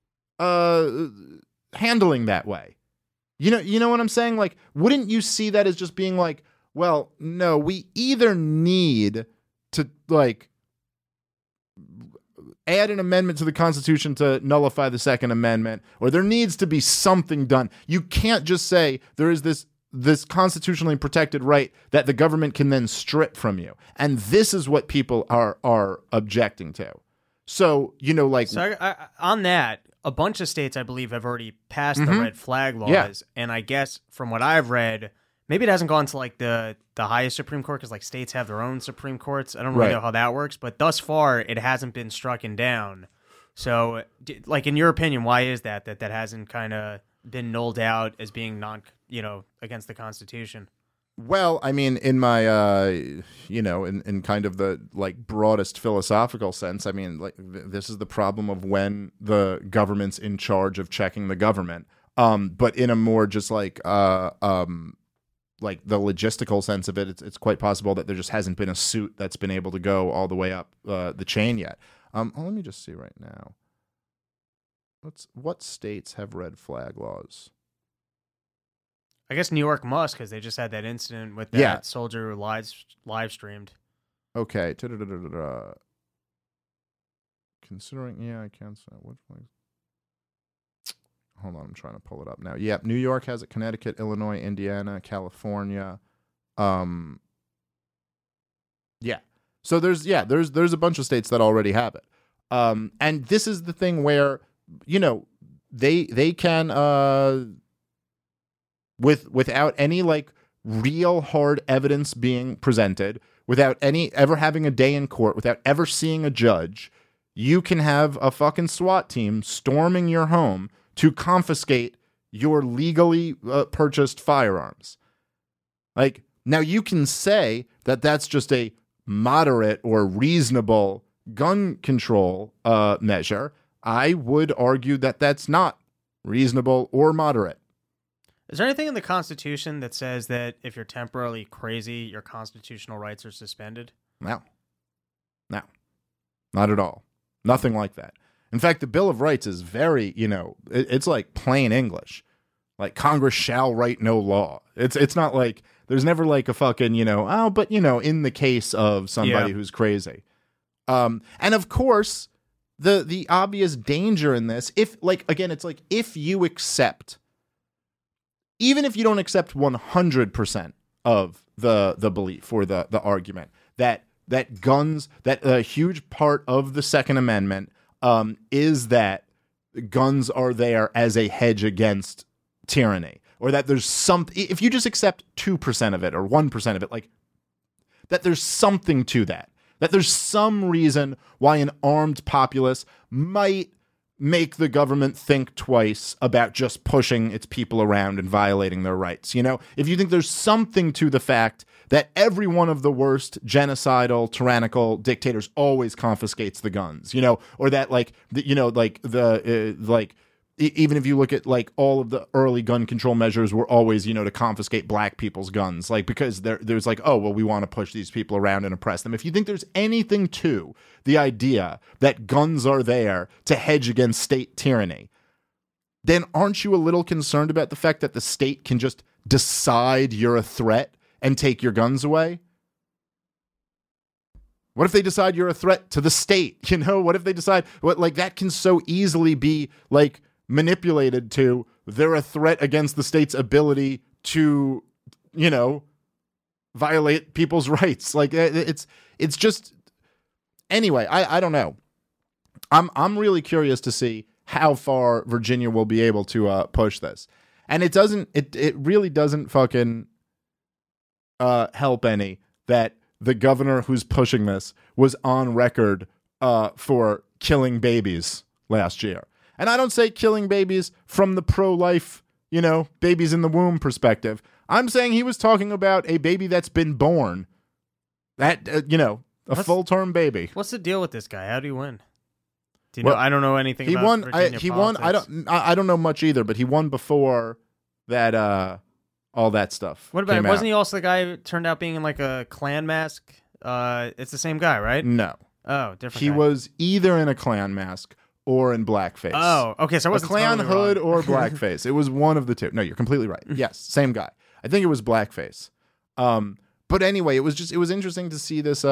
handling that way? You know what I'm saying? Like, wouldn't you see that as just being like, well, no, we either need to, like, add an amendment to the Constitution to nullify the Second Amendment, or there needs to be something done. You can't just say there is this constitutionally protected right that the government can then strip from you. And this is what people are objecting to. So, on that, a bunch of states, I believe, have already passed the red flag laws. Yeah. And I guess from what I've read, maybe it hasn't gone to like the highest Supreme Court because like states have their own Supreme Courts. I don't really know how that works, but thus far it hasn't been strucken down. So, like, in your opinion, why is that hasn't kind of been nulled out as being against the Constitution? Well, I mean, in my, in kind of the like broadest philosophical sense, I mean, like this is the problem of when the government's in charge of checking the government. But in a more just like the logistical sense of it, it's quite possible that there just hasn't been a suit that's been able to go all the way up the chain yet. Let me just see right now. What states have red flag laws? I guess New York must, because they just had that incident with that soldier who live streamed. Okay. Considering, I can't say what flags. Hold on, I'm trying to pull it up now. Yeah, New York has it. Connecticut, Illinois, Indiana, California. Yeah. So there's a bunch of states that already have it. And this is the thing where, they can without any like real hard evidence being presented, without any ever having a day in court, without ever seeing a judge, you can have a fucking SWAT team storming your home to confiscate your legally purchased firearms. Like, now you can say that that's just a moderate or reasonable gun control measure. I would argue that that's not reasonable or moderate. Is there anything in the Constitution that says that if you're temporarily crazy, your constitutional rights are suspended? No, not at all. Nothing like that. In fact, the Bill of Rights is very, it's like plain English. Like, Congress shall write no law. It's not like, there's never like a fucking, in the case of somebody who's crazy. And of course, the obvious danger in this, it's like, if you accept, even if you don't accept 100% of the belief or the argument that guns, that a huge part of the Second Amendment is that guns are there as a hedge against tyranny, or that there's if you just accept 2% of it or 1% of it, like that there's something to that there's some reason why an armed populace might make the government think twice about just pushing its people around and violating their rights. If you think there's something to the fact that every one of the worst genocidal, tyrannical dictators always confiscates the guns, or that even if you look at like all of the early gun control measures were always, to confiscate black people's guns, like because there's like, oh, well, we want to push these people around and oppress them. If you think there's anything to the idea that guns are there to hedge against state tyranny, then aren't you a little concerned about the fact that the state can just decide you're a threat and take your guns away? What if they decide you're a threat to the state? You know, what if they decide like that can so easily be like manipulated to they're a threat against the state's ability to, you know, violate people's rights. Like it's just anyway, I don't know. I'm really curious to see how far Virginia will be able to push this. And it really doesn't fucking help any that the governor who's pushing this was on record for killing babies last year. And I don't say killing babies from the pro-life, you know, babies in the womb perspective. I'm saying he was talking about a baby that's been born. That, you know, full-term baby. What's the deal with this guy? How do you win? Do you know? I don't know anything about Virginia he politics. won. I don't know much either, but he won before that, all that stuff. What about, wasn't he also the guy who turned out being in like a Klan mask? It's the same guy, right? No. Oh, different He guy. was either in a Klan mask or in blackface. Oh, okay. So it was a Klan totally hood wrong. or blackface. It was one of the two. No, you're completely right. Yes, same guy. I think it was blackface. But anyway, it was interesting to see this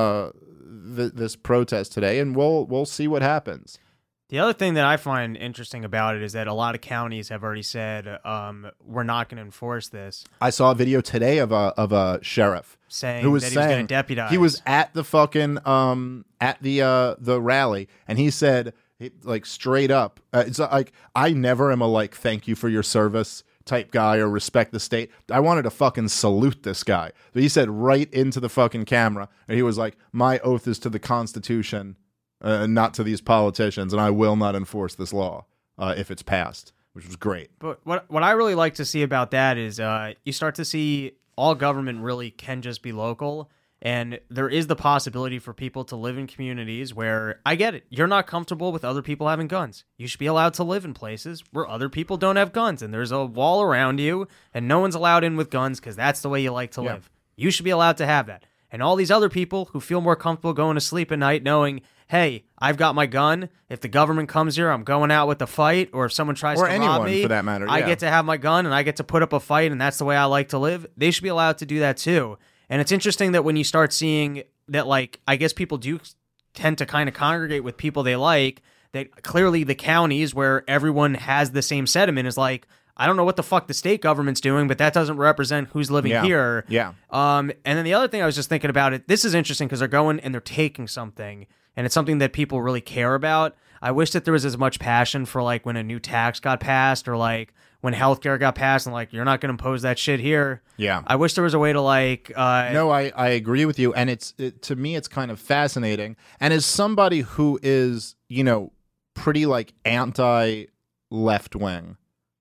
this protest today, and we'll see what happens. The other thing that I find interesting about it is that a lot of counties have already said we're not going to enforce this. I saw a video today of a sheriff saying who was that he saying was going to deputize. he was at the fucking at the rally, and he said like straight up, it's like I never am a like thank you for your service type guy or respect the state. I wanted to fucking salute this guy. But he said right into the fucking camera, and he was like, "My oath is to the Constitution, not to these politicians, and I will not enforce this law if it's passed," which was great. But what I really like to see about that is you start to see all government really can just be local. And there is the possibility for people to live in communities where, I get it, you're not comfortable with other people having guns. You should be allowed to live in places where other people don't have guns, and there's a wall around you, and no one's allowed in with guns because that's the way you like to live. You should be allowed to have that. And all these other people who feel more comfortable going to sleep at night knowing, hey, I've got my gun. If the government comes here, I'm going out with a fight, or if someone tries to rob me, for that matter, I get to have my gun, and I get to put up a fight, and that's the way I like to live. They should be allowed to do that too. And it's interesting that when you start seeing that, like, I guess people do tend to kind of congregate with people they like, that clearly the counties where everyone has the same sentiment is like, I don't know what the fuck the state government's doing, but that doesn't represent who's living here. Yeah. And then the other thing I was just thinking about it, this is interesting because they're going and they're taking something, and it's something that people really care about. I wish that there was as much passion for, like, when a new tax got passed, or like when healthcare got passed and like, you're not going to impose that shit here. Yeah. I wish there was a way to like... No, I agree with you. And to me, it's kind of fascinating. And as somebody who is, you know, pretty like anti-left wing,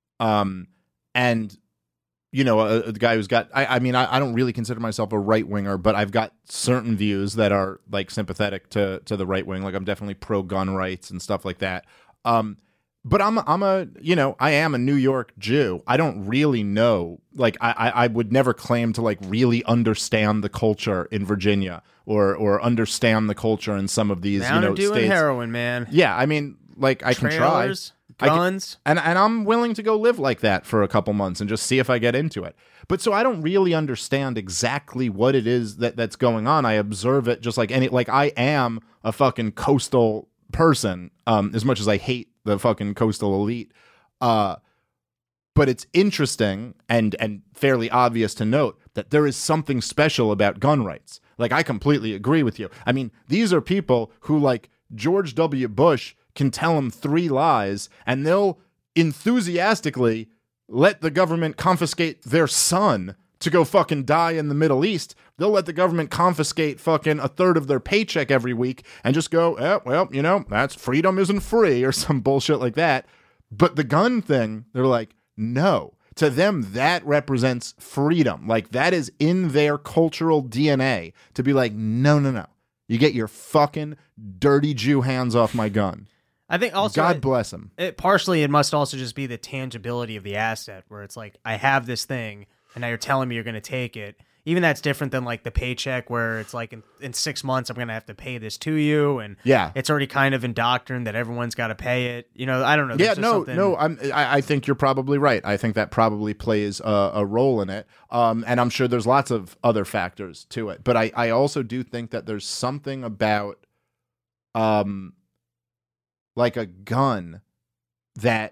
and, you know, a guy who's got, I mean, I don't really consider myself a right winger, but I've got certain views that are like sympathetic to the right wing. Like I'm definitely pro gun rights and stuff like that. But I'm a, you know, I am a New York Jew. I don't really know, like, I would never claim to, like, really understand the culture in Virginia or understand the culture in some of these, now you know, doing states. heroin, man. Yeah, I mean, like, I can try. Trailers, guns. And I'm willing to go live like that for a couple months and just see if I get into it. But so I don't really understand exactly what it is that's going on. I observe it just like I am a fucking coastal person, as much as I hate the fucking coastal elite. But it's interesting and fairly obvious to note that there is something special about gun rights. Like, I completely agree with you. I mean, these are people who, like, George W. Bush can tell them 3 lies, and they'll enthusiastically let the government confiscate their son to go fucking die in the Middle East. They'll let the government confiscate fucking a third of their paycheck every week and just go, well, you know, that's freedom isn't free or some bullshit like that. But the gun thing, they're like, no. To them, that represents freedom. Like, that is in their cultural DNA to be like, no. You get your fucking dirty Jew hands off my gun. I think also, God bless him. Partially, it must also just be the tangibility of the asset, where it's like, I have this thing, and now you're telling me you're going to take it. even that's different than like the paycheck where it's like in 6 months I'm going to have to pay this to you. And Yeah. it's already kind of indoctrined that everyone's got to pay it. You know, I don't know. Yeah, There's just something- I think you're probably right. I think that probably plays a role in it. And I'm sure there's lots of other factors to it. But I also do think that there's something about like a gun that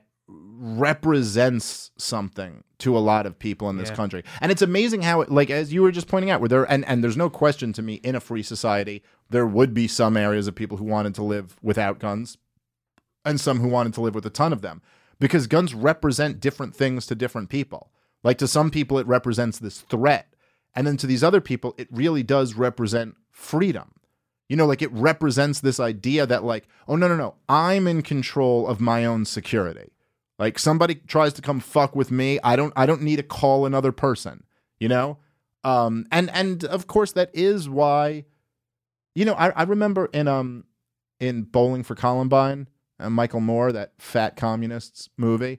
represents something to a lot of people in this country. And it's amazing how it, like, as you were just pointing out, where there, and there's no question to me, in a free society, there would be some areas of people who wanted to live without guns and some who wanted to live with a ton of them, because guns represent different things to different people. Like, to some people, it represents this threat. And then to these other people, it really does represent freedom. You know, like, it represents this idea that, like, oh, no, I'm in control of my own security. Like, somebody tries to come fuck with me, I don't need to call another person, you know? And of course that is why, you know, I remember in Bowling for Columbine, Michael Moore, that fat communists movie,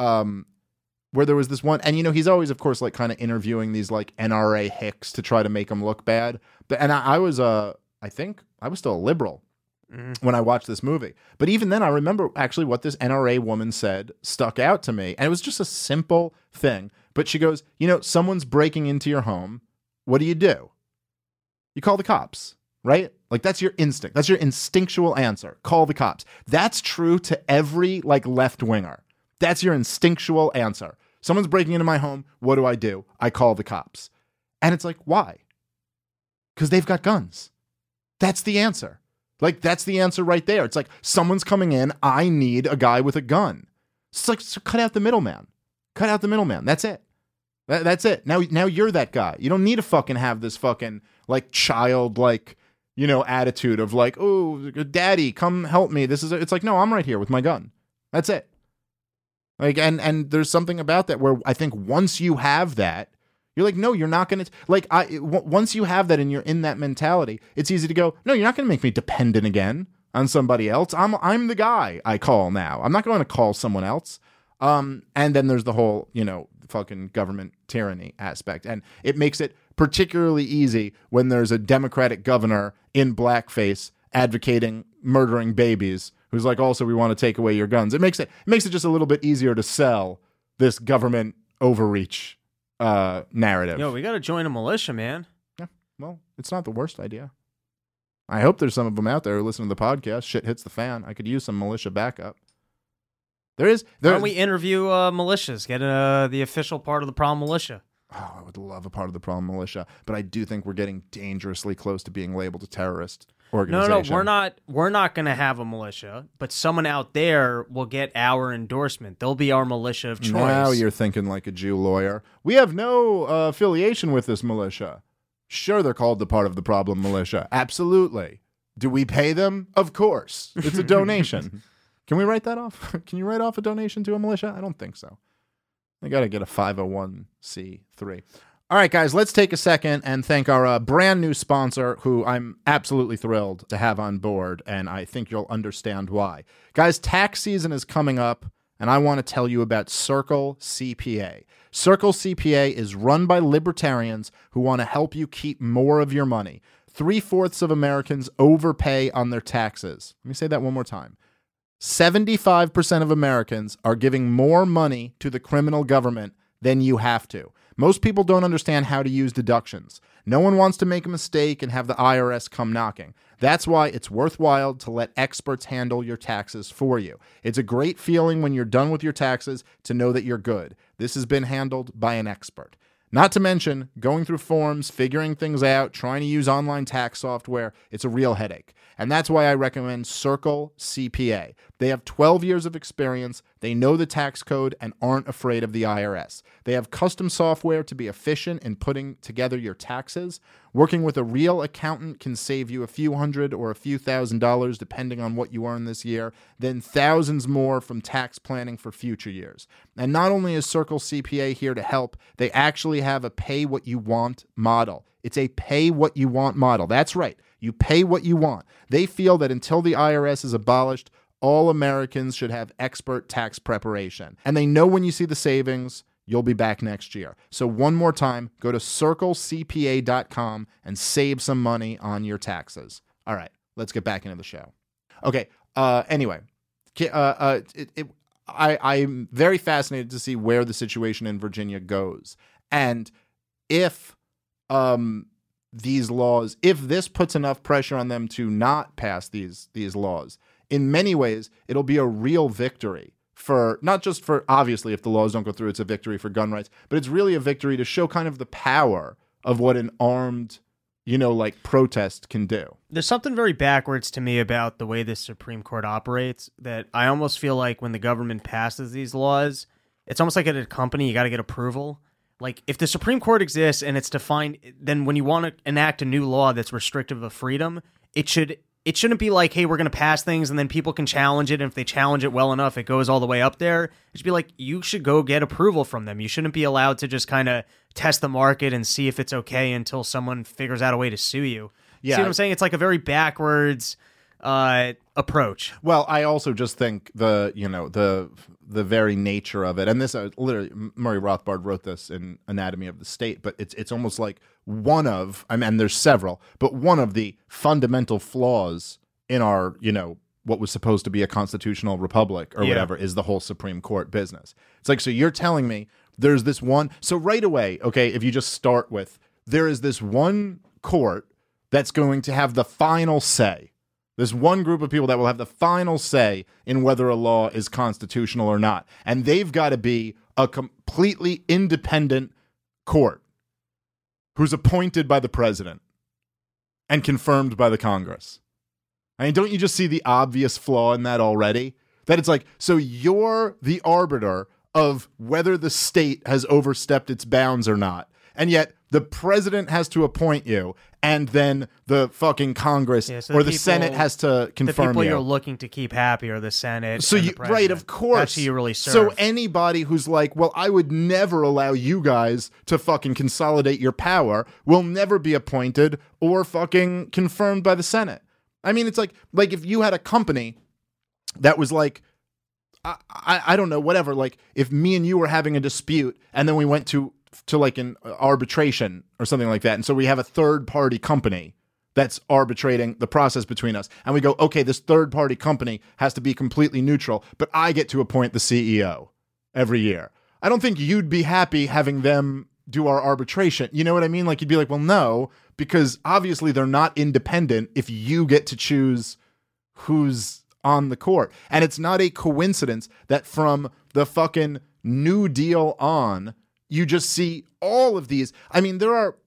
where there was this one, and you know, he's always, of course, like, kind of interviewing these like NRA hicks to try to make them look bad. And I was I think I was still a liberal when I watched this movie. But even then, I remember actually what this NRA woman said stuck out to me. And it was just a simple thing. But she goes, you know, someone's breaking into your home. What do? You call the cops, right? Like, that's your instinct. That's your instinctual answer. Call the cops. That's true to every, like, left-winger. That's your instinctual answer. Someone's breaking into my home. What do? I call the cops. And it's like, why? Because they've got guns. That's the answer. Like, that's the answer right there. It's like, someone's coming in. I need a guy with a gun. It's like, so cut out the middleman. Cut out the middleman. That's it. That's it. Now you're that guy. You don't need to fucking have this fucking, like, child, like, you know, attitude of like, oh, daddy, come help me. It's like, no, I'm right here with my gun. That's it. Like, and there's something about that where I think once you have that, you're like, no, you're not going to, like, once you have that and you're in that mentality, it's easy to go, no, you're not going to make me dependent again on somebody else. I'm the guy I call now. I'm not going to call someone else. And then there's the whole, you know, fucking government tyranny aspect. And it makes it particularly easy when there's a Democratic governor in blackface advocating murdering babies who's like, also, we want to take away your guns. It makes it just a little bit easier to sell this government overreach narrative. Yo, we got to join a militia, man. Yeah, well, it's not the worst idea. I hope there's some of them out there who listen to the podcast. Shit hits the fan. I could use some militia backup. Why don't we interview militias? Get the official part of the problem militia. Oh, I would love a part of the problem militia, but I do think we're getting dangerously close to being labeled a terrorist organization. No, we're not going to have a militia, but someone out there will get our endorsement. They'll be our militia of choice. Now you're thinking like a Jew lawyer. We have no affiliation with this militia. Sure, they're called the part of the problem militia. Absolutely. Do we pay them? Of course. It's a donation. Can we write that off? Can you write off a donation to a militia? I don't think so. I got to get a 501c3. All right, guys, let's take a second and thank our brand new sponsor, who I'm absolutely thrilled to have on board, and I think you'll understand why. Guys, tax season is coming up, and I want to tell you about Circle CPA. Circle CPA is run by libertarians who want to help you keep more of your money. 3/4 of Americans overpay on their taxes. Let me say that one more time. 75% of Americans are giving more money to the criminal government than you have to. Most people don't understand how to use deductions. No one wants to make a mistake and have the IRS come knocking. That's why it's worthwhile to let experts handle your taxes for you. It's a great feeling when you're done with your taxes to know that you're good. This has been handled by an expert. Not to mention, going through forms, figuring things out, trying to use online tax software, it's a real headache. And that's why I recommend Circle CPA. They have 12 years of experience, they know the tax code, and aren't afraid of the IRS. They have custom software to be efficient in putting together your taxes. Working with a real accountant can save you a few hundred or a few $1,000s depending on what you earn this year, then thousands more from tax planning for future years. And not only is Circle CPA here to help, they actually have a pay-what-you-want model. It's a pay-what-you-want model. That's right. You pay what you want. They feel that until the IRS is abolished, all Americans should have expert tax preparation. And they know when you see the savings, you'll be back next year. So one more time, go to circlecpa.com and save some money on your taxes. All right, let's get back into the show. Okay, anyway, I'm very fascinated to see where the situation in Virginia goes. And if these laws, if this puts enough pressure on them to not pass these laws, in many ways, it'll be a real victory for, not just for, obviously, if the laws don't go through, it's a victory for gun rights, but it's really a victory to show kind of the power of what an armed, protest can do. There's something very backwards to me about the way the Supreme Court operates, that I almost feel like when the government passes these laws, it's almost like at a company, you got to get approval. Like, if the Supreme Court exists and it's defined, then when you want to enact a new law that's restrictive of freedom, it shouldn't be like, hey, we're going to pass things and then people can challenge it. And if they challenge it well enough, it goes all the way up there. It should be like, you should go get approval from them. You shouldn't be allowed to just kind of test the market and see if it's okay until someone figures out a way to sue you. Yeah. See what I'm saying? It's like a very backwards approach. Well, I also just think the very nature of it, and this literally Murray Rothbard wrote this in Anatomy of the State, but it's almost like one of, and there's several, but one of the fundamental flaws in our, what was supposed to be a constitutional republic or whatever is the whole Supreme Court business. It's like, so you're telling me there's this one, so right away, okay, if you just start with, there is this one court that's going to have the final say. There's one group of people that will have the final say in whether a law is constitutional or not. And they've got to be a completely independent court who's appointed by the president and confirmed by the Congress. I mean, don't you just see the obvious flaw in that already? That it's like, so you're the arbiter of whether the state has overstepped its bounds or not. And yet the president has to appoint you, and then the fucking Congress or the Senate has to confirm you. The people you're looking to keep happy are the Senate. So and you, the president. right, of course. That's who you really serve. So anybody who's like, well, I would never allow you guys to fucking consolidate your power will never be appointed or fucking confirmed by the Senate. I mean, it's like if you had a company that was like, I don't know, whatever, like if me and you were having a dispute and then we went to like an arbitration or something like that. And so we have a third party company that's arbitrating the process between us. And we go, okay, this third party company has to be completely neutral, but I get to appoint the CEO every year. I don't think you'd be happy having them do our arbitration. You know what I mean? Like you'd be like, well, no, because obviously they're not independent if you get to choose who's on the court. And it's not a coincidence that from the fucking New Deal on, you just see all of these. I mean, there are,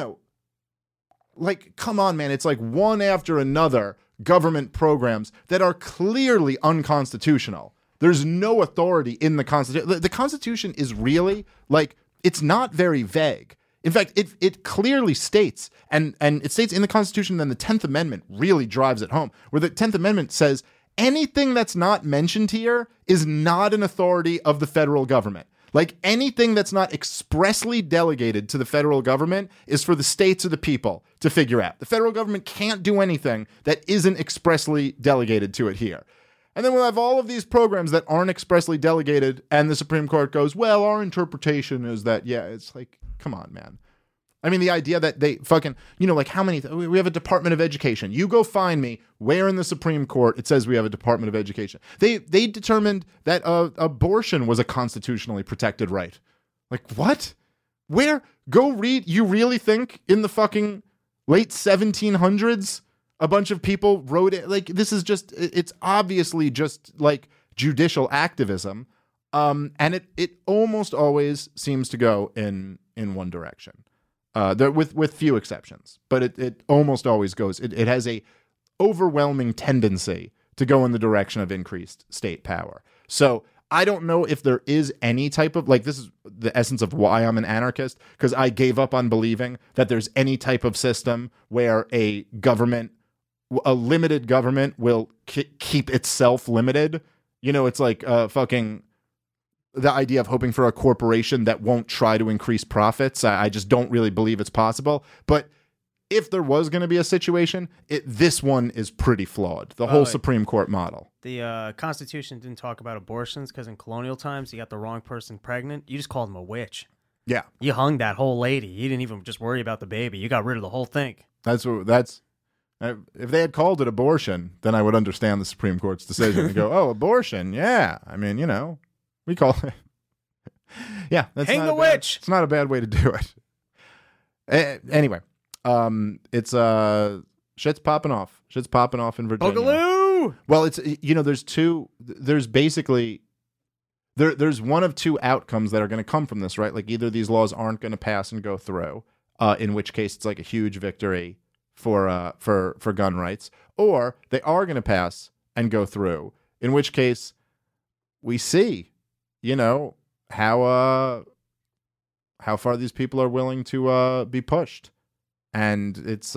like, come on, man. It's like one after another government programs that are clearly unconstitutional. There's no authority in the Constitution. The Constitution is really, like, it's not very vague. In fact, it clearly states, and it states in the Constitution, then the 10th Amendment really drives it home, where the 10th Amendment says anything that's not mentioned here is not an authority of the federal government. Like anything that's not expressly delegated to the federal government is for the states or the people to figure out. The federal government can't do anything that isn't expressly delegated to it here. And then we'll have all of these programs that aren't expressly delegated, and the Supreme Court goes, well, our interpretation is that, it's like, come on, man. I mean, the idea that they fucking, like how many, we have a Department of Education. You go find me where in the Supreme Court it says we have a Department of Education. They determined that abortion was a constitutionally protected right. Like, what? Where? Go read. You really think in the fucking late 1700s, a bunch of people wrote it? Like, this is just, it's obviously just like judicial activism. And it almost always seems to go in one direction. With few exceptions, but it almost always goes. It has a overwhelming tendency to go in the direction of increased state power. So I don't know if there is any type of, like, this is the essence of why I'm an anarchist, because I gave up on believing that there's any type of system where a limited government will keep itself limited. It's like fucking the idea of hoping for a corporation that won't try to increase profits. I just don't really believe it's possible. But if there was going to be a situation, this one is pretty flawed. The whole Supreme Court model. The Constitution didn't talk about abortions because in colonial times, you got the wrong person pregnant. You just called them a witch. Yeah. You hung that whole lady. You didn't even just worry about the baby. You got rid of the whole thing. If they had called it abortion, then I would understand the Supreme Court's decision and go, oh, abortion. Yeah. I mean, we call it. Yeah. That's hang not the witch. It's not a bad way to do it. Anyway, it's shit's popping off. Shit's popping off in Virginia. Boogaloo! Well, it's there's basically there's one of two outcomes that are going to come from this, right? Like either these laws aren't going to pass and go through, in which case it's like a huge victory for gun rights, or they are going to pass and go through, in which case we see, how far these people are willing to be pushed. And it's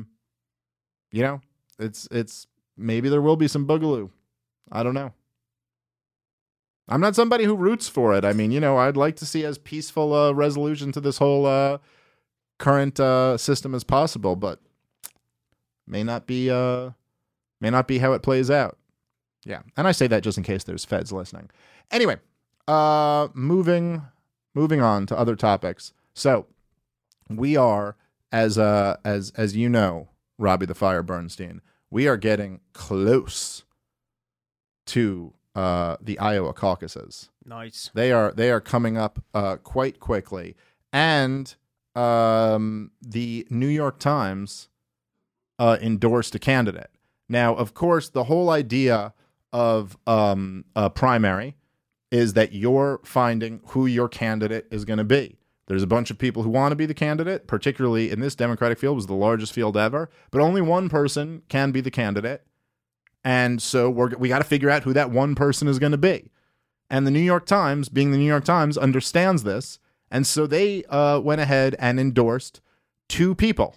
it's maybe there will be some boogaloo. I don't know. I'm not somebody who roots for it. I mean, I'd like to see as peaceful a resolution to this whole current system as possible, but may not be how it plays out. Yeah, and I say that just in case there's feds listening. Anyway, moving on to other topics. So we are, as you know, Robbie the Fire Bernstein, we are getting close to the Iowa caucuses. Nice. They are coming up quite quickly, and the New York Times endorsed a candidate. Now, of course, the whole idea of a primary is that you're finding who your candidate is going to be. There's a bunch of people who want to be the candidate, particularly in this Democratic field, was the largest field ever, but only one person can be the candidate. And so we got to figure out who that one person is going to be. And the New York Times, being the New York Times, understands this. And so they went ahead and endorsed two people,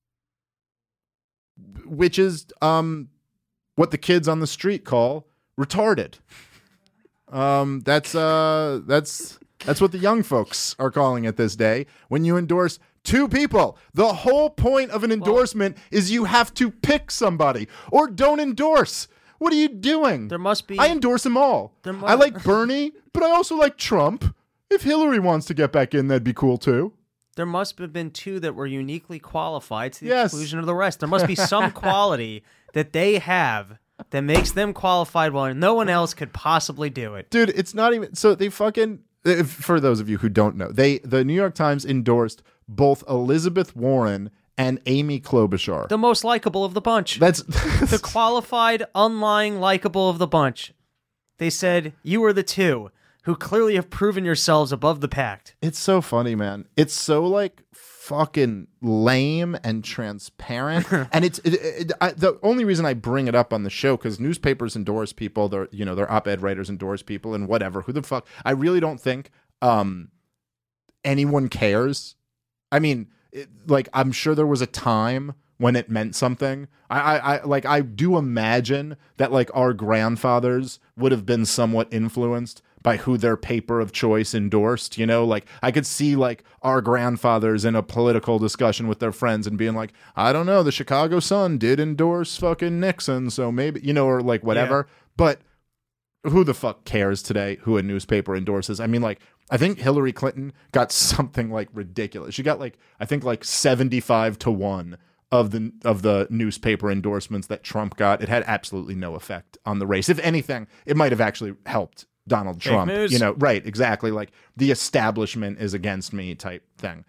which is what the kids on the street call retarded. That's what the young folks are calling it this day. When you endorse two people, the whole point of an endorsement is you have to pick somebody, or don't endorse. What are you doing? There must be. I endorse them all. I like Bernie, but I also like Trump. If Hillary wants to get back in, that'd be cool too. There must have been two that were uniquely qualified to the exclusion of the rest. There must be some quality that they have that makes them qualified while no one else could possibly do it. Dude, it's not even... So they fucking... For those of you who don't know, the New York Times endorsed both Elizabeth Warren and Amy Klobuchar. The most likable of the bunch. That's the qualified, unlying likable of the bunch. They said, you are the two who clearly have proven yourselves above the pact. It's so funny, man. It's so like fucking lame and transparent. And the only reason I bring it up on the show, because newspapers endorse people, their op-ed writers endorse people and whatever. Who the fuck? I really don't think anyone cares. I mean, I'm sure there was a time when it meant something. I do imagine that like our grandfathers would have been somewhat influenced by who their paper of choice endorsed, I could see like our grandfathers in a political discussion with their friends and being like, I don't know, the Chicago Sun did endorse fucking Nixon, so maybe, or like whatever. Yeah. But who the fuck cares today who a newspaper endorses? I mean, like, I think Hillary Clinton got something like ridiculous. She got like, I think like 75-1 of the newspaper endorsements that Trump got. It had absolutely no effect on the race. If anything, it might have actually helped Donald Trump, right, exactly, like the establishment is against me type thing.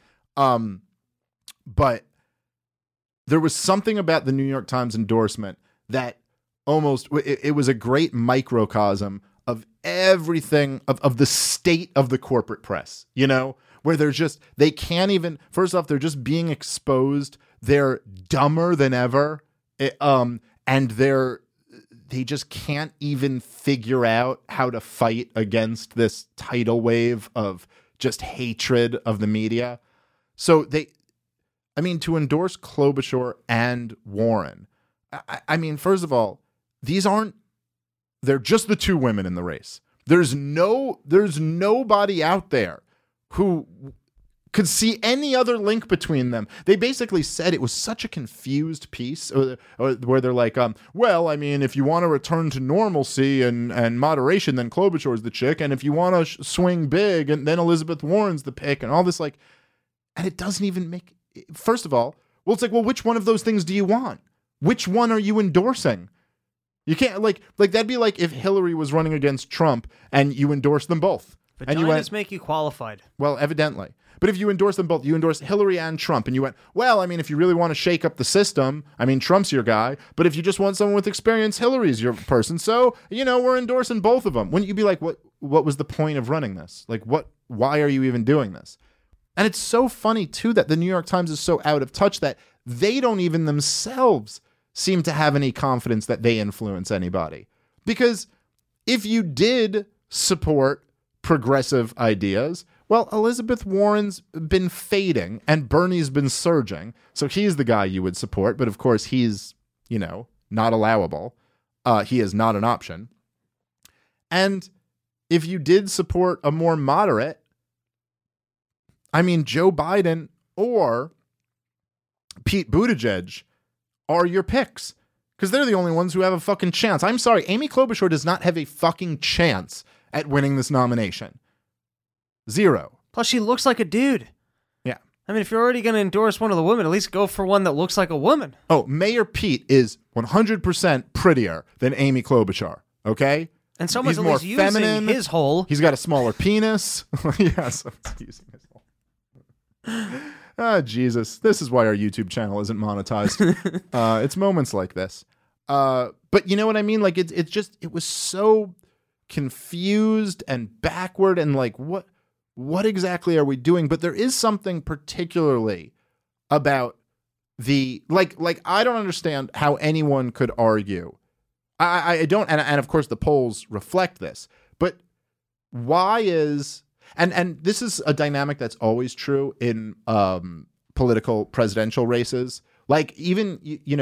But there was something about the New York Times endorsement that almost, it was a great microcosm of everything, of the state of the corporate press, where they can't even, first off, they're just being exposed. They're dumber than ever. And they just can't even figure out how to fight against this tidal wave of just hatred of the media. So to endorse Klobuchar and Warren, I mean, first of all, they're just the two women in the race. There's nobody out there who could see any other link between them. They basically said it was such a confused piece, or where they're like, well, I mean, if you want to return to normalcy and moderation, then Klobuchar's the chick, and if you want to swing big, and then Elizabeth Warren's the pick, and all this, like, and it doesn't even make, first of all, well, it's like, well, which one of those things do you want? Which one are you endorsing? You can't, like that'd be like if Hillary was running against Trump and you endorsed them both. Vaginas And you went, make you qualified. well, evidently. But if you endorse them both, you endorse Hillary and Trump, and you went, well, I mean, if you really want to shake up the system, I mean, Trump's your guy, but if you just want someone with experience, Hillary's your person. So, we're endorsing both of them. Wouldn't you be like, what was the point of running this? Like, why are you even doing this? And it's so funny, too, that the New York Times is so out of touch that they don't even themselves seem to have any confidence that they influence anybody. Because if you did support progressive ideas, well, Elizabeth Warren's been fading and Bernie's been surging. So he's the guy you would support. But of course, he's, not allowable. He is not an option. And if you did support a more moderate, I mean, Joe Biden or Pete Buttigieg are your picks, because they're the only ones who have a fucking chance. I'm sorry, Amy Klobuchar does not have a fucking chance at winning this nomination. Zero. Plus, she looks like a dude. Yeah. I mean, if you're already going to endorse one of the women, at least go for one that looks like a woman. Oh, Mayor Pete is 100% prettier than Amy Klobuchar, okay? And someone's He's at more least using feminine. his hole. He's got a smaller penis. Yeah, someone's using his hole. Jesus. This is why our YouTube channel isn't monetized. It's moments like this. But you know what I mean? Like, it was so confused and backward and like, what exactly are we doing? But there is something particularly about the, like I don't understand how anyone could argue. I don't, and of course the polls reflect this, but why is, and this is a dynamic that's always true in political presidential races. Like even,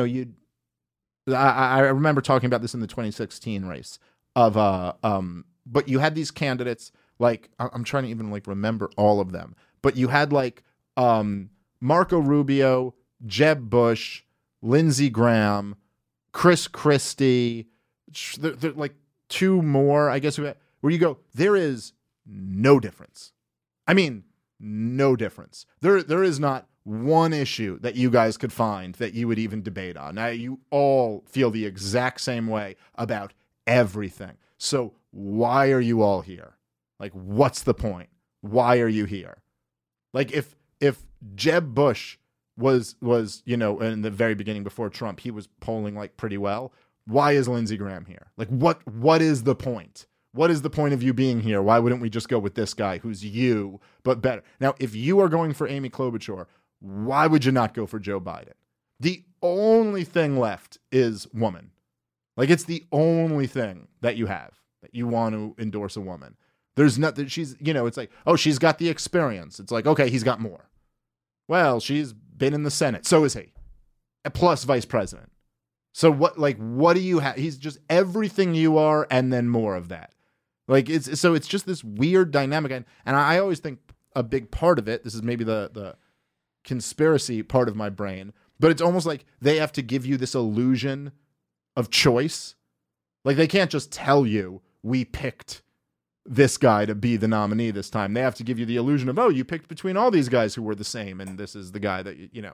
I remember talking about this in the 2016 race but you had these candidates, like, I'm trying to even like remember all of them, but you had like Marco Rubio, Jeb Bush, Lindsey Graham, Chris Christie, they're like two more, I guess, where you go, there is no difference. I mean, no difference. There is not one issue that you guys could find that you would even debate on. Now, you all feel the exact same way about everything. So why are you all here? Like, what's the point? Why are you here? Like, if Jeb Bush was in the very beginning before Trump, he was polling like pretty well. Why is Lindsey Graham here? Like, what is the point? What is the point of you being here? Why wouldn't we just go with this guy who's you, but better? Now, if you are going for Amy Klobuchar, why would you not go for Joe Biden? The only thing left is woman. Like, it's the only thing that you have, that you want to endorse a woman. There's nothing, she's, it's like, oh, she's got the experience. It's like, okay, he's got more. Well, she's been in the Senate. So is he. Plus vice president. So what do you have? He's just everything you are and then more of that. Like, it's just this weird dynamic. And I always think a big part of it, this is maybe the conspiracy part of my brain, but it's almost like they have to give you this illusion of choice. Like, they can't just tell you, we picked this guy to be the nominee this time. They have to give you the illusion of, oh, you picked between all these guys who were the same, and this is the guy that,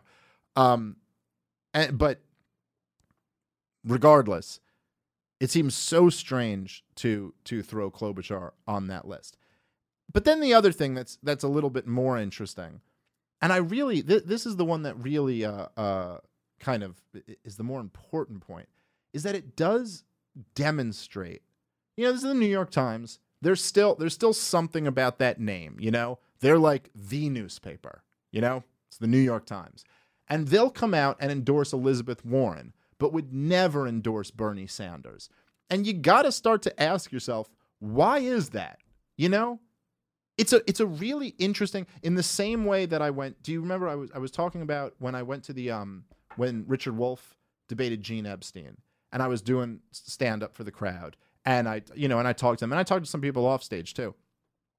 but regardless, it seems so strange to throw Klobuchar on that list. But then the other thing that's a little bit more interesting, and I really, this is the one that really kind of is the more important point, is that it does demonstrate, this is the New York Times. There's still something about that name, They're like the newspaper, It's the New York Times. And they'll come out and endorse Elizabeth Warren, but would never endorse Bernie Sanders. And you got to start to ask yourself, why is that? It's a really interesting, in the same way that I went, do you remember I was talking about when I went to the, when Richard Wolff debated Gene Epstein, and I was doing stand up for the crowd. And I talked to them, and I talked to some people off stage too.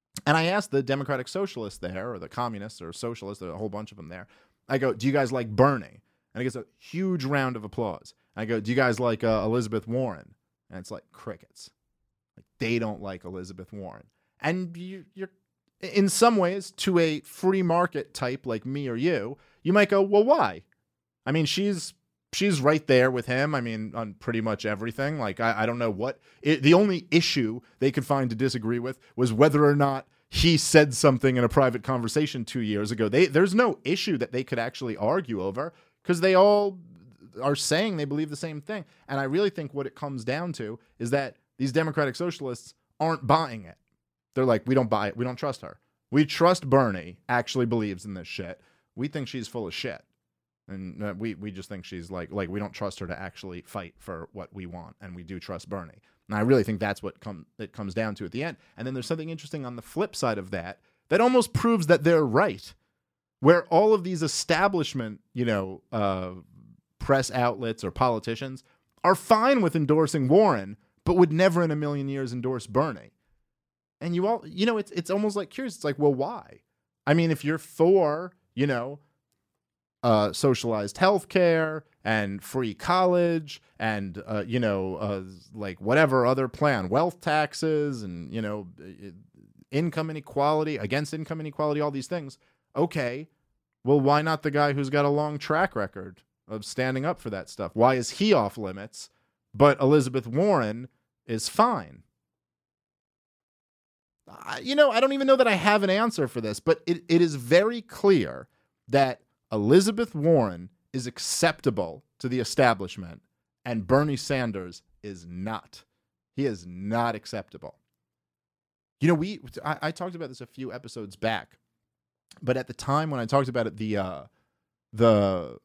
And I asked the Democratic Socialists there, or the Communists or Socialists, there are a whole bunch of them there. I go, do you guys like Bernie? And I get a huge round of applause. I go, do you guys like Elizabeth Warren? And it's like crickets. Like, they don't like Elizabeth Warren. And you're, in some ways, to a free market type like me or you might go, well, why? I mean, she's right there with him. I mean, on pretty much everything. Like, I don't know what the only issue they could find to disagree with was whether or not he said something in a private conversation 2 years ago. There's no issue that they could actually argue over because they all are saying they believe the same thing. And I really think what it comes down to is that these Democratic Socialists aren't buying it. They're like, we don't buy it. We don't trust her. We trust Bernie actually believes in this shit. We think she's full of shit. And we just think she's like we don't trust her to actually fight for what we want, and we do trust Bernie. And I really think that's what it comes down to at the end. And then there's something interesting on the flip side of that almost proves that they're right, where all of these establishment, press outlets or politicians are fine with endorsing Warren, but would never in a million years endorse Bernie. And you all, it's almost like curious. It's like, well, why? I mean, if you're for, socialized healthcare and free college and, like whatever other plan, wealth taxes and, income inequality, against income inequality, all these things. Okay, well, why not the guy who's got a long track record of standing up for that stuff? Why is he off limits, but Elizabeth Warren is fine? I don't even know that I have an answer for this, but it is very clear that Elizabeth Warren is acceptable to the establishment and Bernie Sanders is not. He is not acceptable. I talked about this a few episodes back, but at the time when I talked about it, the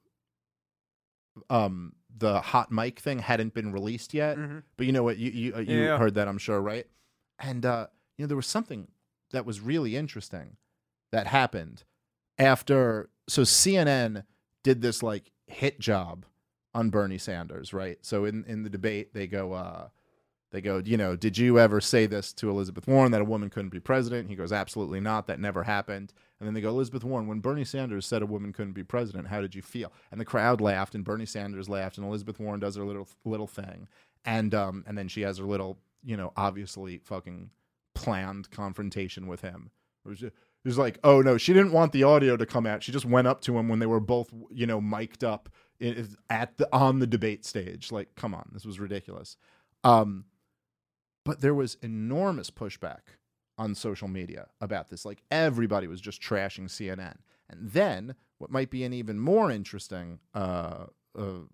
hot mic thing hadn't been released yet. Mm-hmm. But you know what? You heard that, I'm sure, right? And there was something that was really interesting that happened after. So CNN did this like hit job on Bernie Sanders, right? So in the debate, they go, did you ever say this to Elizabeth Warren that a woman couldn't be president? He goes, absolutely not. That never happened. And then they go, Elizabeth Warren, when Bernie Sanders said a woman couldn't be president, how did you feel? And the crowd laughed, and Bernie Sanders laughed, and Elizabeth Warren does her little thing, and then she has her little, obviously fucking planned confrontation with him. It was like, oh no, she didn't want the audio to come out. She just went up to him when they were both, mic'd up on the debate stage. Like, come on, this was ridiculous. But there was enormous pushback on social media about this. Like, everybody was just trashing CNN. And then what might be an even more interesting more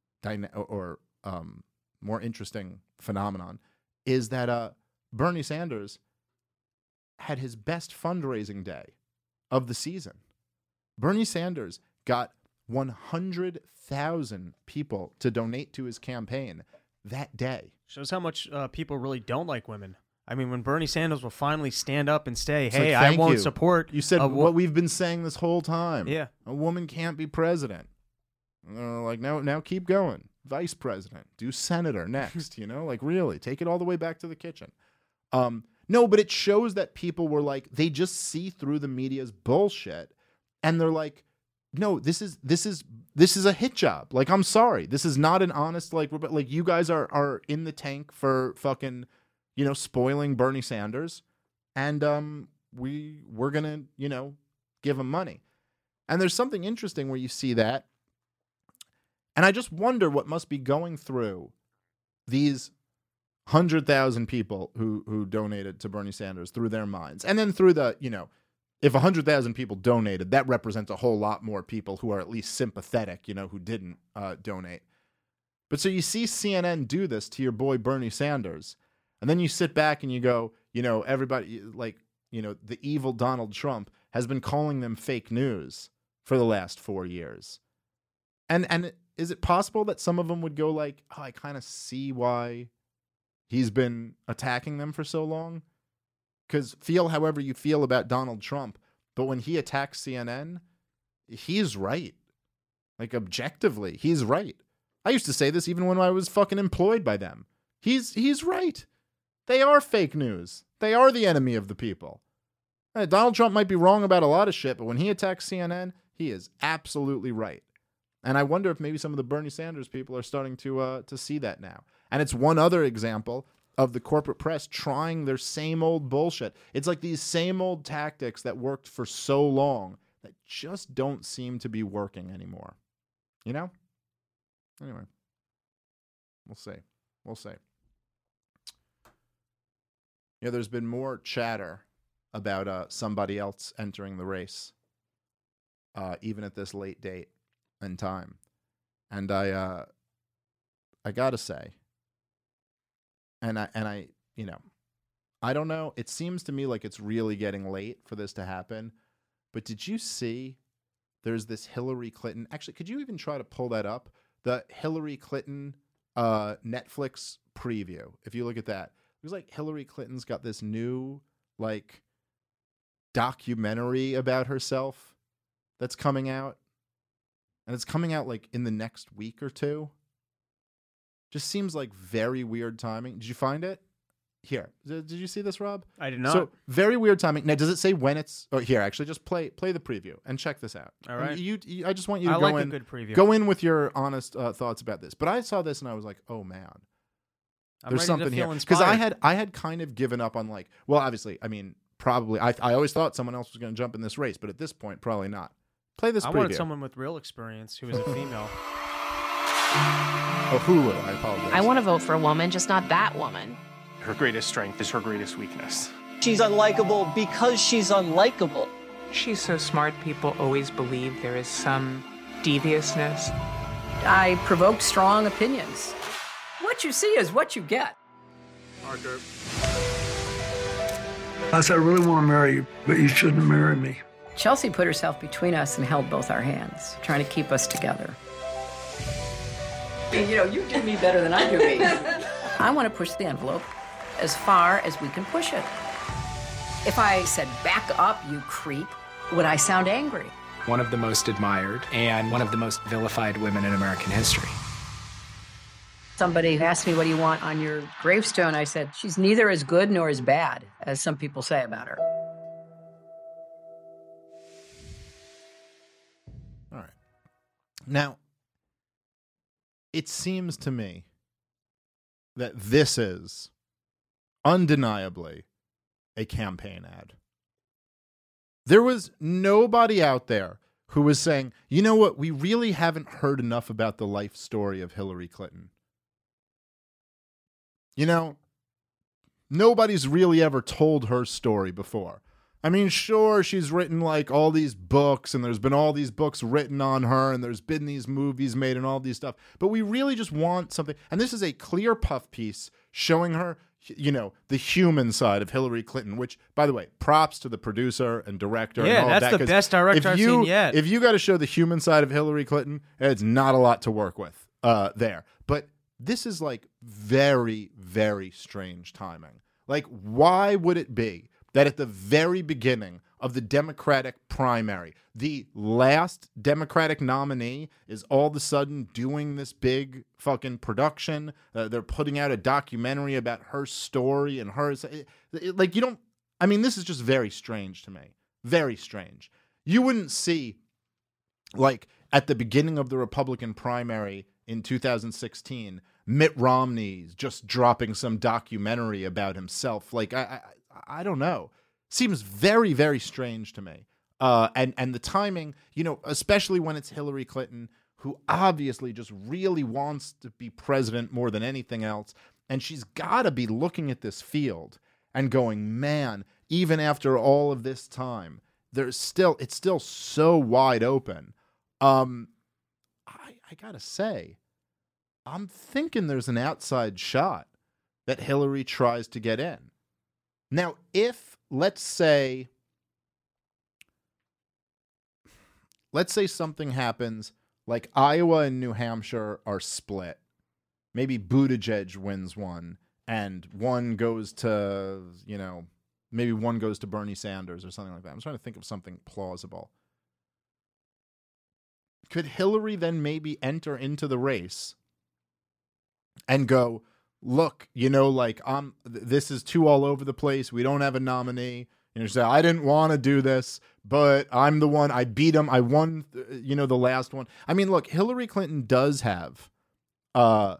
interesting phenomenon is that Bernie Sanders had his best fundraising day of the season. Bernie Sanders got 100,000 people to donate to his campaign that day. Shows how much people really don't like women. I mean, when Bernie Sanders will finally stand up and say, hey, I won't support... You said what we've been saying this whole time. Yeah. A woman can't be president. Like, now keep going. Vice president. Do senator next, Like, really, take it all the way back to the kitchen. No, but it shows that people were like, they just see through the media's bullshit, and they're like, no, this is a hit job. Like, I'm sorry, this is not an honest, like you guys are in the tank for fucking, spoiling Bernie Sanders, and we're gonna, give him money. And there's something interesting where you see that, and I just wonder what must be going through these 100,000 people who donated to Bernie Sanders through their minds. And then through the, if 100,000 people donated, that represents a whole lot more people who are at least sympathetic, who didn't donate. But so you see CNN do this to your boy Bernie Sanders, and then you sit back and you go, everybody, like, the evil Donald Trump has been calling them fake news for the last 4 years. And is it possible that some of them would go like, oh, I kind of see why he's been attacking them for so long? Because feel however you feel about Donald Trump, but when he attacks CNN, he's right. Like, objectively, he's right. I used to say this even when I was fucking employed by them. He's right. They are fake news. They are the enemy of the people. Donald Trump might be wrong about a lot of shit, but when he attacks CNN, he is absolutely right. And I wonder if maybe some of the Bernie Sanders people are starting to see that now. And it's one other example of the corporate press trying their same old bullshit. It's like these same old tactics that worked for so long that just don't seem to be working anymore. You know? Anyway, we'll see. We'll see. Yeah, there's been more chatter about somebody else entering the race, even at this late date and time. And I gotta say, and I, you know, I don't know. It seems to me like it's really getting late for this to happen. But did you see? There's this Hillary Clinton. Actually, could you even try to pull that up? The Hillary Clinton Netflix preview. If you look at that, it was like Hillary Clinton's got this new like documentary about herself that's coming out. And it's coming out like in the next week or two. Just seems like very weird timing. Did you find it? Here. Did you see this, Rob? I did not. So very weird timing. Now, does it say when it's? Oh, here, actually, just play the preview and check this out. All right. You I just want you to I go like in. a good preview. Go in with your honest thoughts about this. But I saw this and I was like, oh man, there's something here. Because I had kind of given up on like, well, obviously, I mean, probably I always thought someone else was going to jump in this race, but at this point, probably not. Play this preview. I wanted someone with real experience who was a female. Oh, Hulu. I apologize. I want to vote for a woman, just not that woman. Her greatest strength is her greatest weakness. She's unlikable because she's unlikable. She's so smart, people always believe there is some deviousness. I provoke strong opinions. What you see is what you get. Parker. I said, I really want to marry you, but you shouldn't marry me. Chelsea put herself between us and held both our hands, trying to keep us together. You know, you do me better than I do me. I want to push the envelope as far as we can push it. If I said, back up, you creep, would I sound angry? One of the most admired and one of the most vilified women in American history. Somebody asked me, what do you want on your gravestone? I said, she's neither as good nor as bad as some people say about her. All right. Now, it seems to me that this is undeniably a campaign ad. There was nobody out there who was saying, you know what, we really haven't heard enough about the life story of Hillary Clinton. You know, nobody's really ever told her story before. I mean, sure, she's written like all these books and there's been all these books written on her and there's been these movies made and all these stuff. But we really just want something. And this is a clear puff piece showing her, you know, the human side of Hillary Clinton, which, by the way, props to the producer and director. Yeah, and all that's of that, the best director I've seen yet. If you got to show the human side of Hillary Clinton, it's not a lot to work with there. But this is like very, very strange timing. Like, why would it be that at the very beginning of the Democratic primary, the last Democratic nominee is all of a sudden doing this big fucking production? They're putting out a documentary about her story and hers. Like, you don't, I mean, this is just very strange to me. Very strange. You wouldn't see, like, at the beginning of the Republican primary in 2016, Mitt Romney's just dropping some documentary about himself. Like, I don't know. Seems very, very strange to me. And the timing, you know, especially when it's Hillary Clinton, who obviously just really wants to be president more than anything else. And she's got to be looking at this field and going, man, even after all of this time, it's still so wide open. I got to say, I'm thinking there's an outside shot that Hillary tries to get in. Now, if, let's say something happens, like Iowa and New Hampshire are split. Maybe Buttigieg wins one, and one goes to, you know, maybe one goes to Bernie Sanders or something like that. I'm trying to think of something plausible. Could Hillary then maybe enter into the race and go, look, you know, like, this is too all over the place. We don't have a nominee. You know, she said, I didn't want to do this, but I'm the one. I beat him. I won, the last one. I mean, look, Hillary Clinton does have a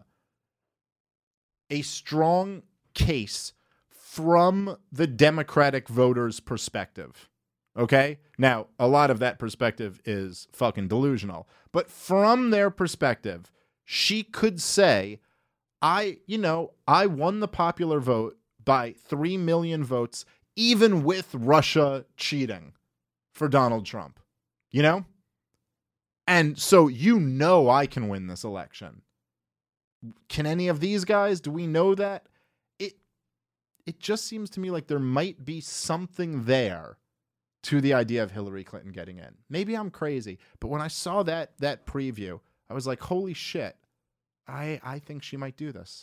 strong case from the Democratic voters' perspective. Okay? Now, a lot of that perspective is fucking delusional. But from their perspective, she could say, I won the popular vote by 3 million votes, even with Russia cheating for Donald Trump. You know? And so I can win this election. Can any of these guys? Do we know that? It just seems to me like there might be something there to the idea of Hillary Clinton getting in. Maybe I'm crazy, but when I saw that preview, I was like, holy shit, I think she might do this.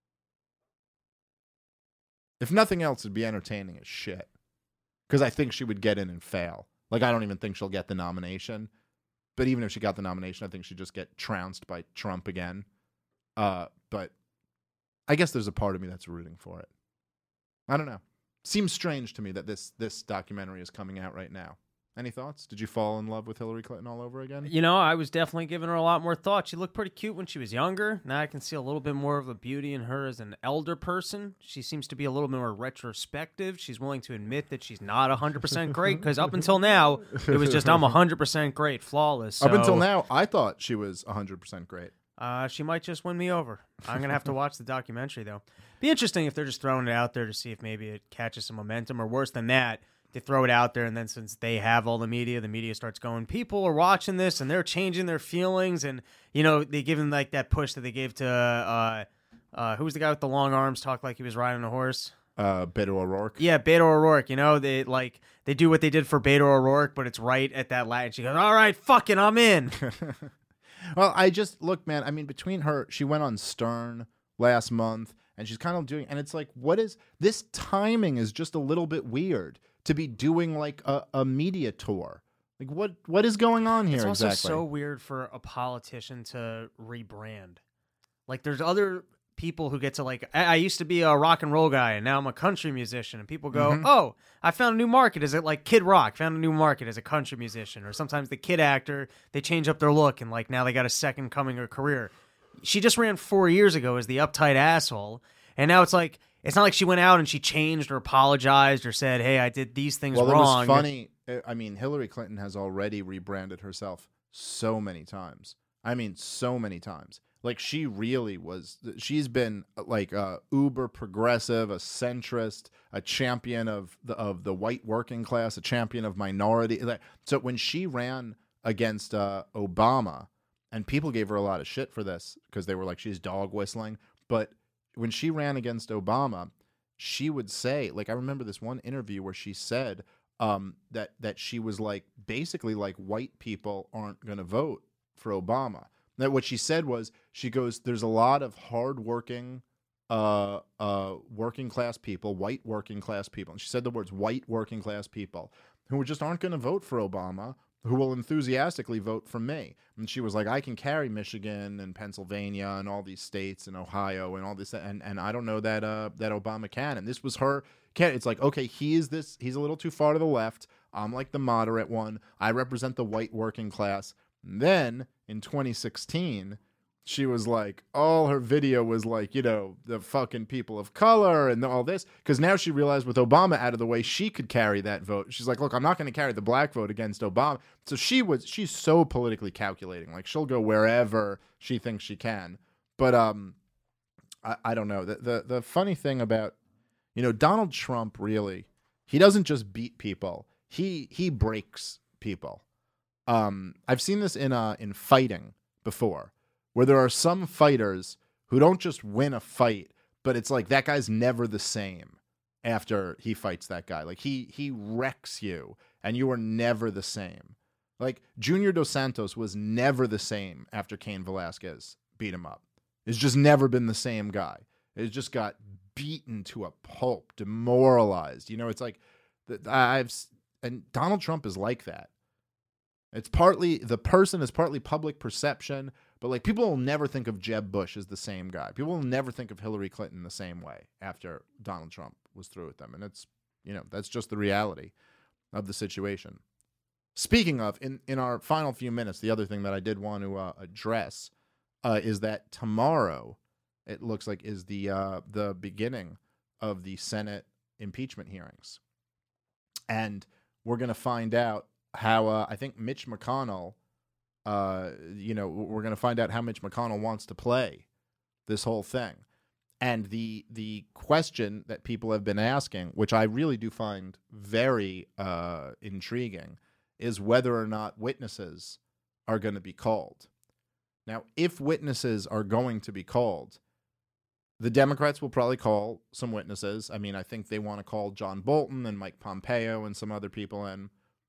If nothing else, it'd be entertaining as shit. Because I think she would get in and fail. Like, I don't even think she'll get the nomination. But even if she got the nomination, I think she'd just get trounced by Trump again. But I guess there's a part of me that's rooting for it. I don't know. Seems strange to me that this documentary is coming out right now. Any thoughts? Did you fall in love with Hillary Clinton all over again? You know, I was definitely giving her a lot more thought. She looked pretty cute when she was younger. Now I can see a little bit more of the beauty in her as an elder person. She seems to be a little bit more retrospective. She's willing to admit that she's not 100% great, because up until now, it was just, I'm 100% great, flawless. So, up until now, I thought she was 100% great. She might just win me over. I'm going to have to watch the documentary, though. Be interesting if they're just throwing it out there to see if maybe it catches some momentum, or worse than that, they throw it out there, and then since they have all the media starts going, people are watching this, and they're changing their feelings, and, they give them, like, that push that they gave to, who was the guy with the long arms, talked like he was riding a horse? Beto O'Rourke. Yeah, Beto O'Rourke, they do what they did for Beto O'Rourke, but it's right at that line. She goes, all right, fucking, I'm in. Well, look, man, I mean, between her, she went on Stern last month, and she's kind of doing, and it's like, this timing is just a little bit weird to be doing like a media tour. Like, what is going on here exactly? It's also so weird for a politician to rebrand. Like, there's other people who get to, like, I used to be a rock and roll guy, and now I'm a country musician, and people go, oh, I found a new market. Is it like Kid Rock found a new market as a country musician? Or sometimes the Kid actor, they change up their look, and, like, now they got a second coming of career. She just ran 4 years ago as the uptight asshole, and now it's like, it's not like she went out and she changed or apologized or said, hey, I did these things wrong. Well, it was funny. I mean, Hillary Clinton has already rebranded herself so many times. I mean, so many times. Like, she's been like uber progressive, a centrist, a champion of the white working class, a champion of minority. So when she ran against Obama, and people gave her a lot of shit for this because they were like, she's dog whistling. But when she ran against Obama, she would say, like, I remember this one interview where she said that she was like, basically like, white people aren't going to vote for Obama. That what she said was, she goes, there's a lot of hardworking working class people, white working class people. And she said the words white working class people who just aren't going to vote for Obama, who will enthusiastically vote for me. And she was like, I can carry Michigan and Pennsylvania and all these states and Ohio and all this. And I don't know that Obama can. And this was her. It's like, okay, he's a little too far to the left. I'm like the moderate one. I represent the white working class. And then in 2016, she was like, all her video was like, the fucking people of color and all this. Because now she realized with Obama out of the way, she could carry that vote. She's like, look, I'm not going to carry the black vote against Obama. So she's so politically calculating. Like, she'll go wherever she thinks she can. But I don't know. The funny thing about, Donald Trump, really, he doesn't just beat people. He breaks people. I've seen this in fighting before, where there are some fighters who don't just win a fight, but it's like that guy's never the same after he fights that guy. Like, he wrecks you, and you are never the same. Like, Junior Dos Santos was never the same after Cain Velasquez beat him up. It's just never been the same guy. It just got beaten to a pulp, demoralized. It's like, and Donald Trump is like that. It's partly the person is partly public perception, but like, people will never think of Jeb Bush as the same guy. People will never think of Hillary Clinton the same way after Donald Trump was through with them. And it's that's just the reality of the situation. Speaking of, in our final few minutes, the other thing that I did want to address is that tomorrow, it looks like, is the beginning of the Senate impeachment hearings. And we're going to find out how, I think Mitch McConnell, we're going to find out how Mitch McConnell wants to play this whole thing. And the question that people have been asking, which I really do find very intriguing, is whether or not witnesses are going to be called. Now, if witnesses are going to be called, the Democrats will probably call some witnesses. I mean, I think they want to call John Bolton and Mike Pompeo and some other people in.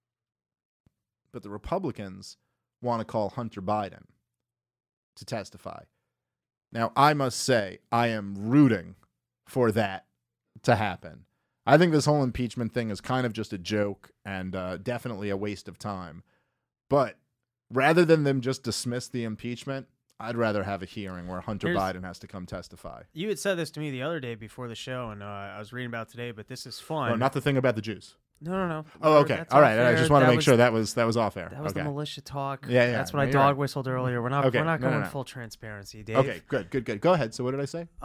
But the Republicans want to call Hunter Biden to testify. Now, I must say, I am rooting for that to happen. I think this whole impeachment thing is kind of just a joke and definitely a waste of time. But rather than them just dismiss the impeachment, I'd rather have a hearing where Hunter Biden has to come testify. You had said this to me the other day before the show, and I was reading about today, but this is fun. No, not the thing about the Jews. No. Oh, okay. All right. I just want to make sure that was off air. That was the militia talk. Yeah. That's what I dog whistled earlier. We're not going full transparency, Dave. Okay, good. Go ahead. So what did I say?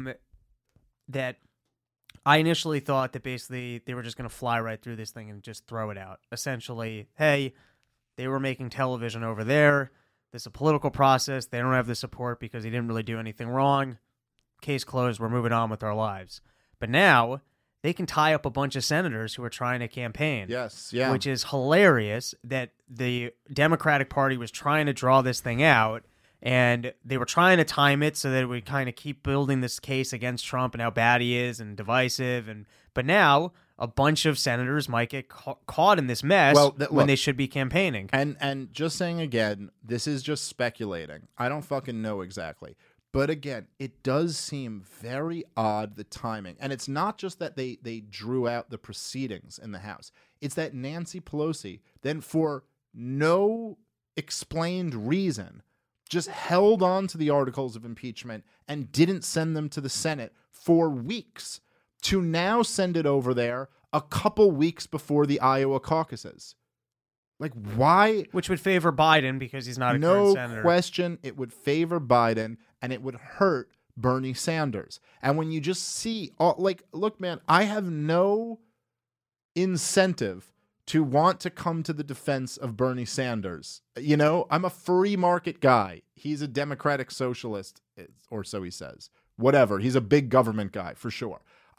That I initially thought that basically they were just going to fly right through this thing and just throw it out. Essentially, hey, they were making television over there. This is a political process. They don't have the support because he didn't really do anything wrong. Case closed. We're moving on with our lives. But now they can tie up a bunch of senators who are trying to campaign. Yes, yeah. Which is hilarious that the Democratic Party was trying to draw this thing out, and they were trying to time it so that it would kind of keep building this case against Trump and how bad he is and divisive. But now a bunch of senators might get caught in this mess when they should be campaigning. And just saying again, this is just speculating. I don't fucking know exactly. But again, it does seem very odd, the timing. And it's not just that they drew out the proceedings in the House. It's that Nancy Pelosi then, for no explained reason, just held on to the articles of impeachment and didn't send them to the Senate for weeks, to now send it over there a couple weeks before the Iowa caucuses. Like, why? Which would favor Biden because he's not a current senator. No question, it would favor Biden, and it would hurt Bernie Sanders. And when you just see, look, man, I have no incentive to want to come to the defense of Bernie Sanders. I'm a free market guy. He's a democratic socialist, or so he says. Whatever. He's a big government guy, for sure.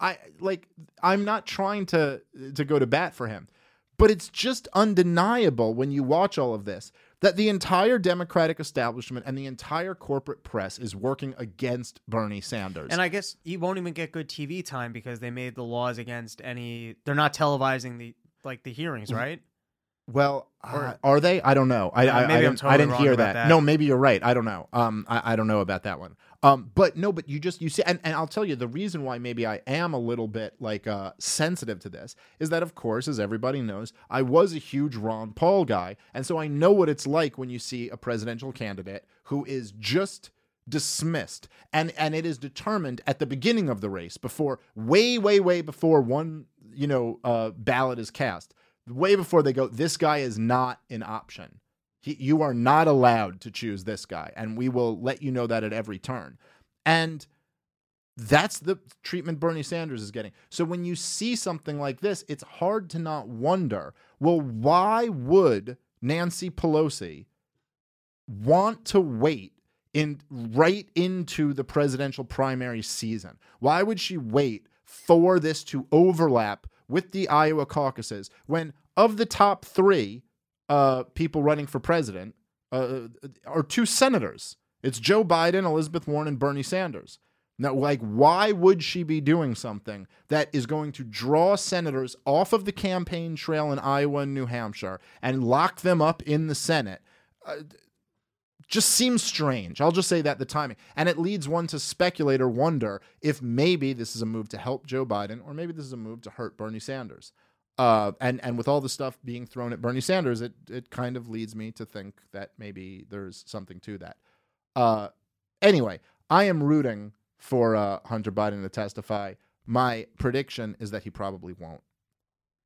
I'm not trying to go to bat for him. But it's just undeniable when you watch all of this that the entire Democratic establishment and the entire corporate press is working against Bernie Sanders. And I guess he won't even get good TV time because they made the laws against they're not televising the hearings, right? Well, are they? I don't know. I didn't hear that. No, maybe you're right. I don't know. I don't know about that one. But you see, and I'll tell you the reason why maybe I am a little bit sensitive to this is that, of course, as everybody knows, I was a huge Ron Paul guy, and so I know what it's like when you see a presidential candidate who is just dismissed, and it is determined at the beginning of the race, before way before one ballot is cast. Way before they go, this guy is not an option. You are not allowed to choose this guy, and we will let you know that at every turn. And that's the treatment Bernie Sanders is getting. So when you see something like this, it's hard to not wonder, well, why would Nancy Pelosi want to wait right into the presidential primary season? Why would she wait for this to overlap with the Iowa caucuses when, of the top three people running for president are two senators? It's Joe Biden, Elizabeth Warren, and Bernie Sanders. Now, why would she be doing something that is going to draw senators off of the campaign trail in Iowa and New Hampshire and lock them up in the Senate? Just seems strange. I'll just say that, the timing. And it leads one to speculate or wonder if maybe this is a move to help Joe Biden, or maybe this is a move to hurt Bernie Sanders. And with all the stuff being thrown at Bernie Sanders, it kind of leads me to think that maybe there's something to that. Anyway, I am rooting for Hunter Biden to testify. My prediction is that he probably won't.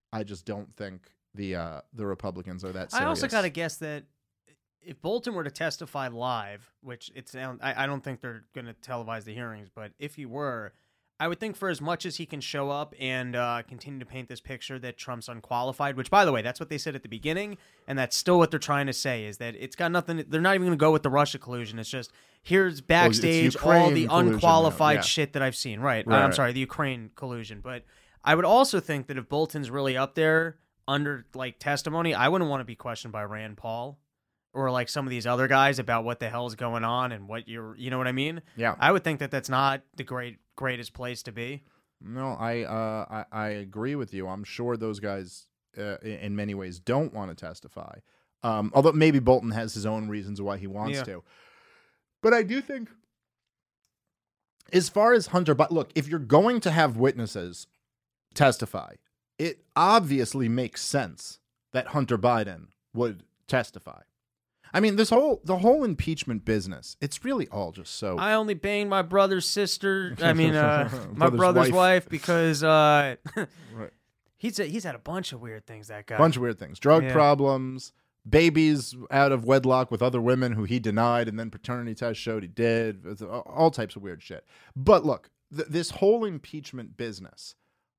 I just don't think the Republicans are that serious. I also got to guess that if Bolton were to testify live, which I don't think they're going to televise the hearings, but if he were, I would think for as much as he can show up and continue to paint this picture that Trump's unqualified, which, by the way, that's what they said at the beginning, and that's still what they're trying to say, is that it's got nothing, they're not even going to go with the Russia collusion. It's just, here's backstage all the unqualified shit that I've seen. Right. I'm sorry, the Ukraine collusion. But I would also think that if Bolton's really up there under like testimony, I wouldn't want to be questioned by Rand Paul or like some of these other guys about what the hell's going on and what you know what I mean? Yeah. I would think that that's not the greatest place to be. No, I agree with you. I'm sure those guys in many ways don't want to testify. Although maybe Bolton has his own reasons why he wants to. But I do think, as far as Hunter Biden, look, if you're going to have witnesses testify, it obviously makes sense that Hunter Biden would testify. I mean, the whole impeachment business, it's really all just so... I only banged my brother's sister, my brother's wife because right. he's had a bunch of weird things, that guy. Bunch of weird things. Drug problems, babies out of wedlock with other women who he denied, and then paternity test showed he did, all types of weird shit. But look, this whole impeachment business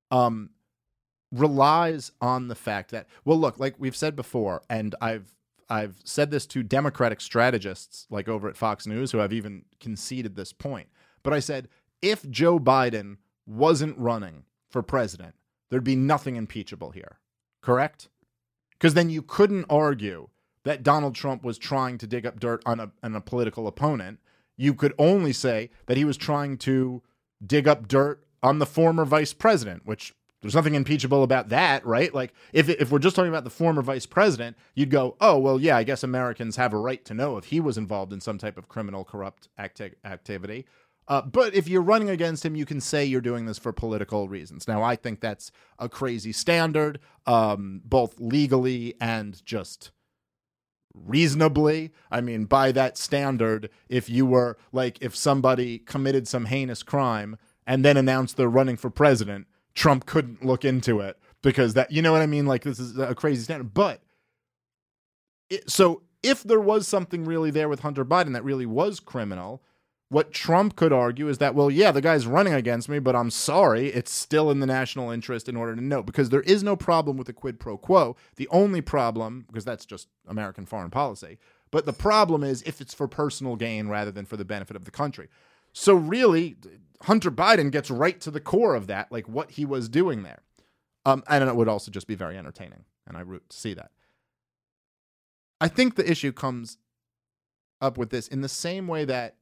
relies on the fact that, well, look, like we've said before, and I've said this to Democratic strategists like over at Fox News who have even conceded this point. But I said, if Joe Biden wasn't running for president, there'd be nothing impeachable here. Correct? Because then you couldn't argue that Donald Trump was trying to dig up dirt on a political opponent. You could only say that he was trying to dig up dirt on the former vice president, which there's nothing impeachable about that, right? Like, if we're just talking about the former vice president, you'd go, oh, well, yeah, I guess Americans have a right to know if he was involved in some type of criminal, corrupt activity. But if you're running against him, you can say you're doing this for political reasons. Now, I think that's a crazy standard, both legally and just reasonably. I mean, by that standard, if somebody committed some heinous crime and then announced they're running for president, Trump couldn't look into it because that, you know what I mean? Like, this is a crazy standard. But so if there was something really there with Hunter Biden that really was criminal, what Trump could argue is that, well, yeah, the guy's running against me, but I'm sorry, it's still in the national interest in order to know, because there is no problem with a quid pro quo. The only problem, because that's just American foreign policy, but the problem is if it's for personal gain rather than for the benefit of the country. So really, Hunter Biden gets right to the core of that, like what he was doing there. And it would also just be very entertaining, and I root to see that. I think the issue comes up with this in the same way that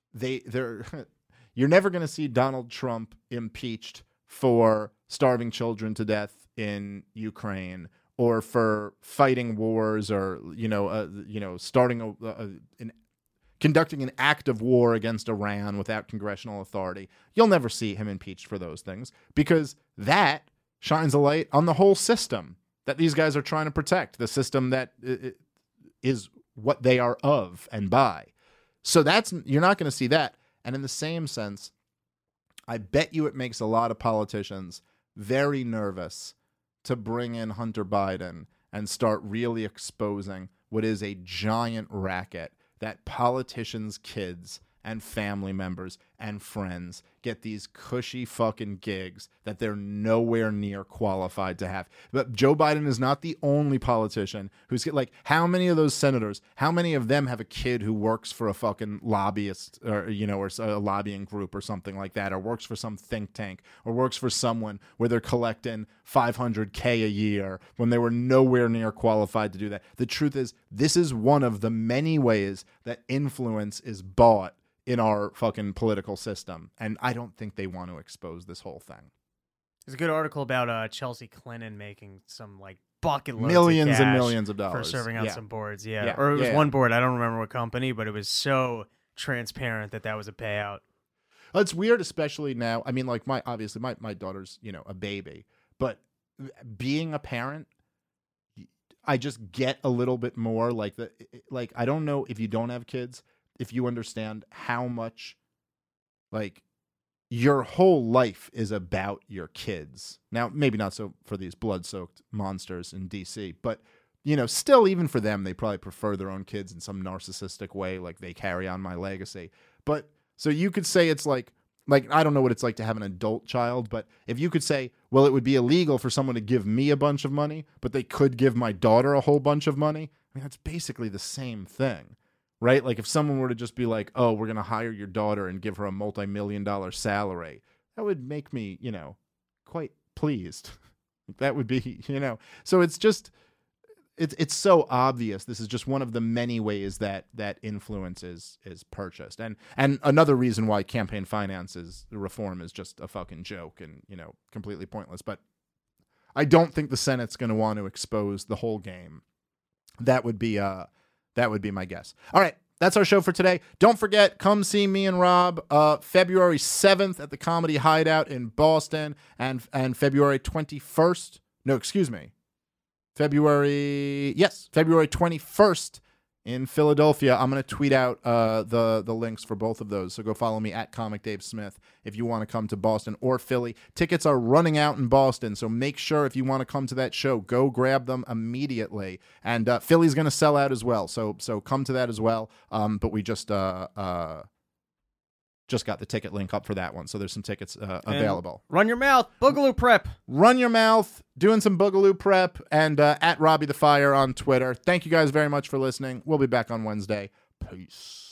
you're never going to see Donald Trump impeached for starving children to death in Ukraine or for fighting wars or starting conducting an act of war against Iran without congressional authority. You'll never see him impeached for those things because that shines a light on the whole system that these guys are trying to protect, the system that is what they are of and by. So you're not going to see that. And in the same sense, I bet you it makes a lot of politicians very nervous to bring in Hunter Biden and start really exposing what is a giant racket that politicians' kids and family members and friends get these cushy fucking gigs that they're nowhere near qualified to have. But Joe Biden is not the only politician who's like, how many of those senators, how many of them have a kid who works for a fucking lobbyist or a lobbying group or something like that, or works for some think tank, or works for someone where they're collecting $500K a year when they were nowhere near qualified to do that. The truth is, this is one of the many ways that influence is bought in our fucking political system. And I don't think they want to expose this whole thing. There's a good article about Chelsea Clinton making some like bucket loads millions of cash and millions of dollars for serving on some boards. Yeah. Or it was one board. I don't remember what company, but it was so transparent that was a payout. Well, it's weird, especially now. I mean, like my daughter's, a baby, but being a parent, I just get a little bit more like I don't know if you don't have kids, if you understand how much like your whole life is about your kids. Now, maybe not so for these blood-soaked monsters in DC, but, still, even for them, they probably prefer their own kids in some narcissistic way, like they carry on my legacy. But, so you could say it's like, I don't know what it's like to have an adult child, but if you could say, well, it would be illegal for someone to give me a bunch of money, but they could give my daughter a whole bunch of money, I mean, that's basically the same thing, right? Like if someone were to just be like, oh, we're going to hire your daughter and give her a multi-million-dollar salary, that would make me, quite pleased. That would be, so it's just, it's so obvious. This is just one of the many ways that influence is purchased. And another reason why campaign finance reform is just a fucking joke and, completely pointless. But I don't think the Senate's going to want to expose the whole game. That would be my guess. All right. That's our show for today. Don't forget, come see me and Rob February 7th at the Comedy Hideout in Boston and February 21st. No, excuse me. February 21st in Philadelphia. I'm going to tweet out the links for both of those. So go follow me at Comic Dave Smith if you want to come to Boston or Philly. Tickets are running out in Boston, so make sure if you want to come to that show, go grab them immediately. And Philly's going to sell out as well, so come to that as well. But we just got the ticket link up for that one, so there's some tickets available. Run your mouth, Boogaloo prep. Run your mouth, doing some Boogaloo prep, and at Robbie the Fire on Twitter. Thank you guys very much for listening. We'll be back on Wednesday. Peace.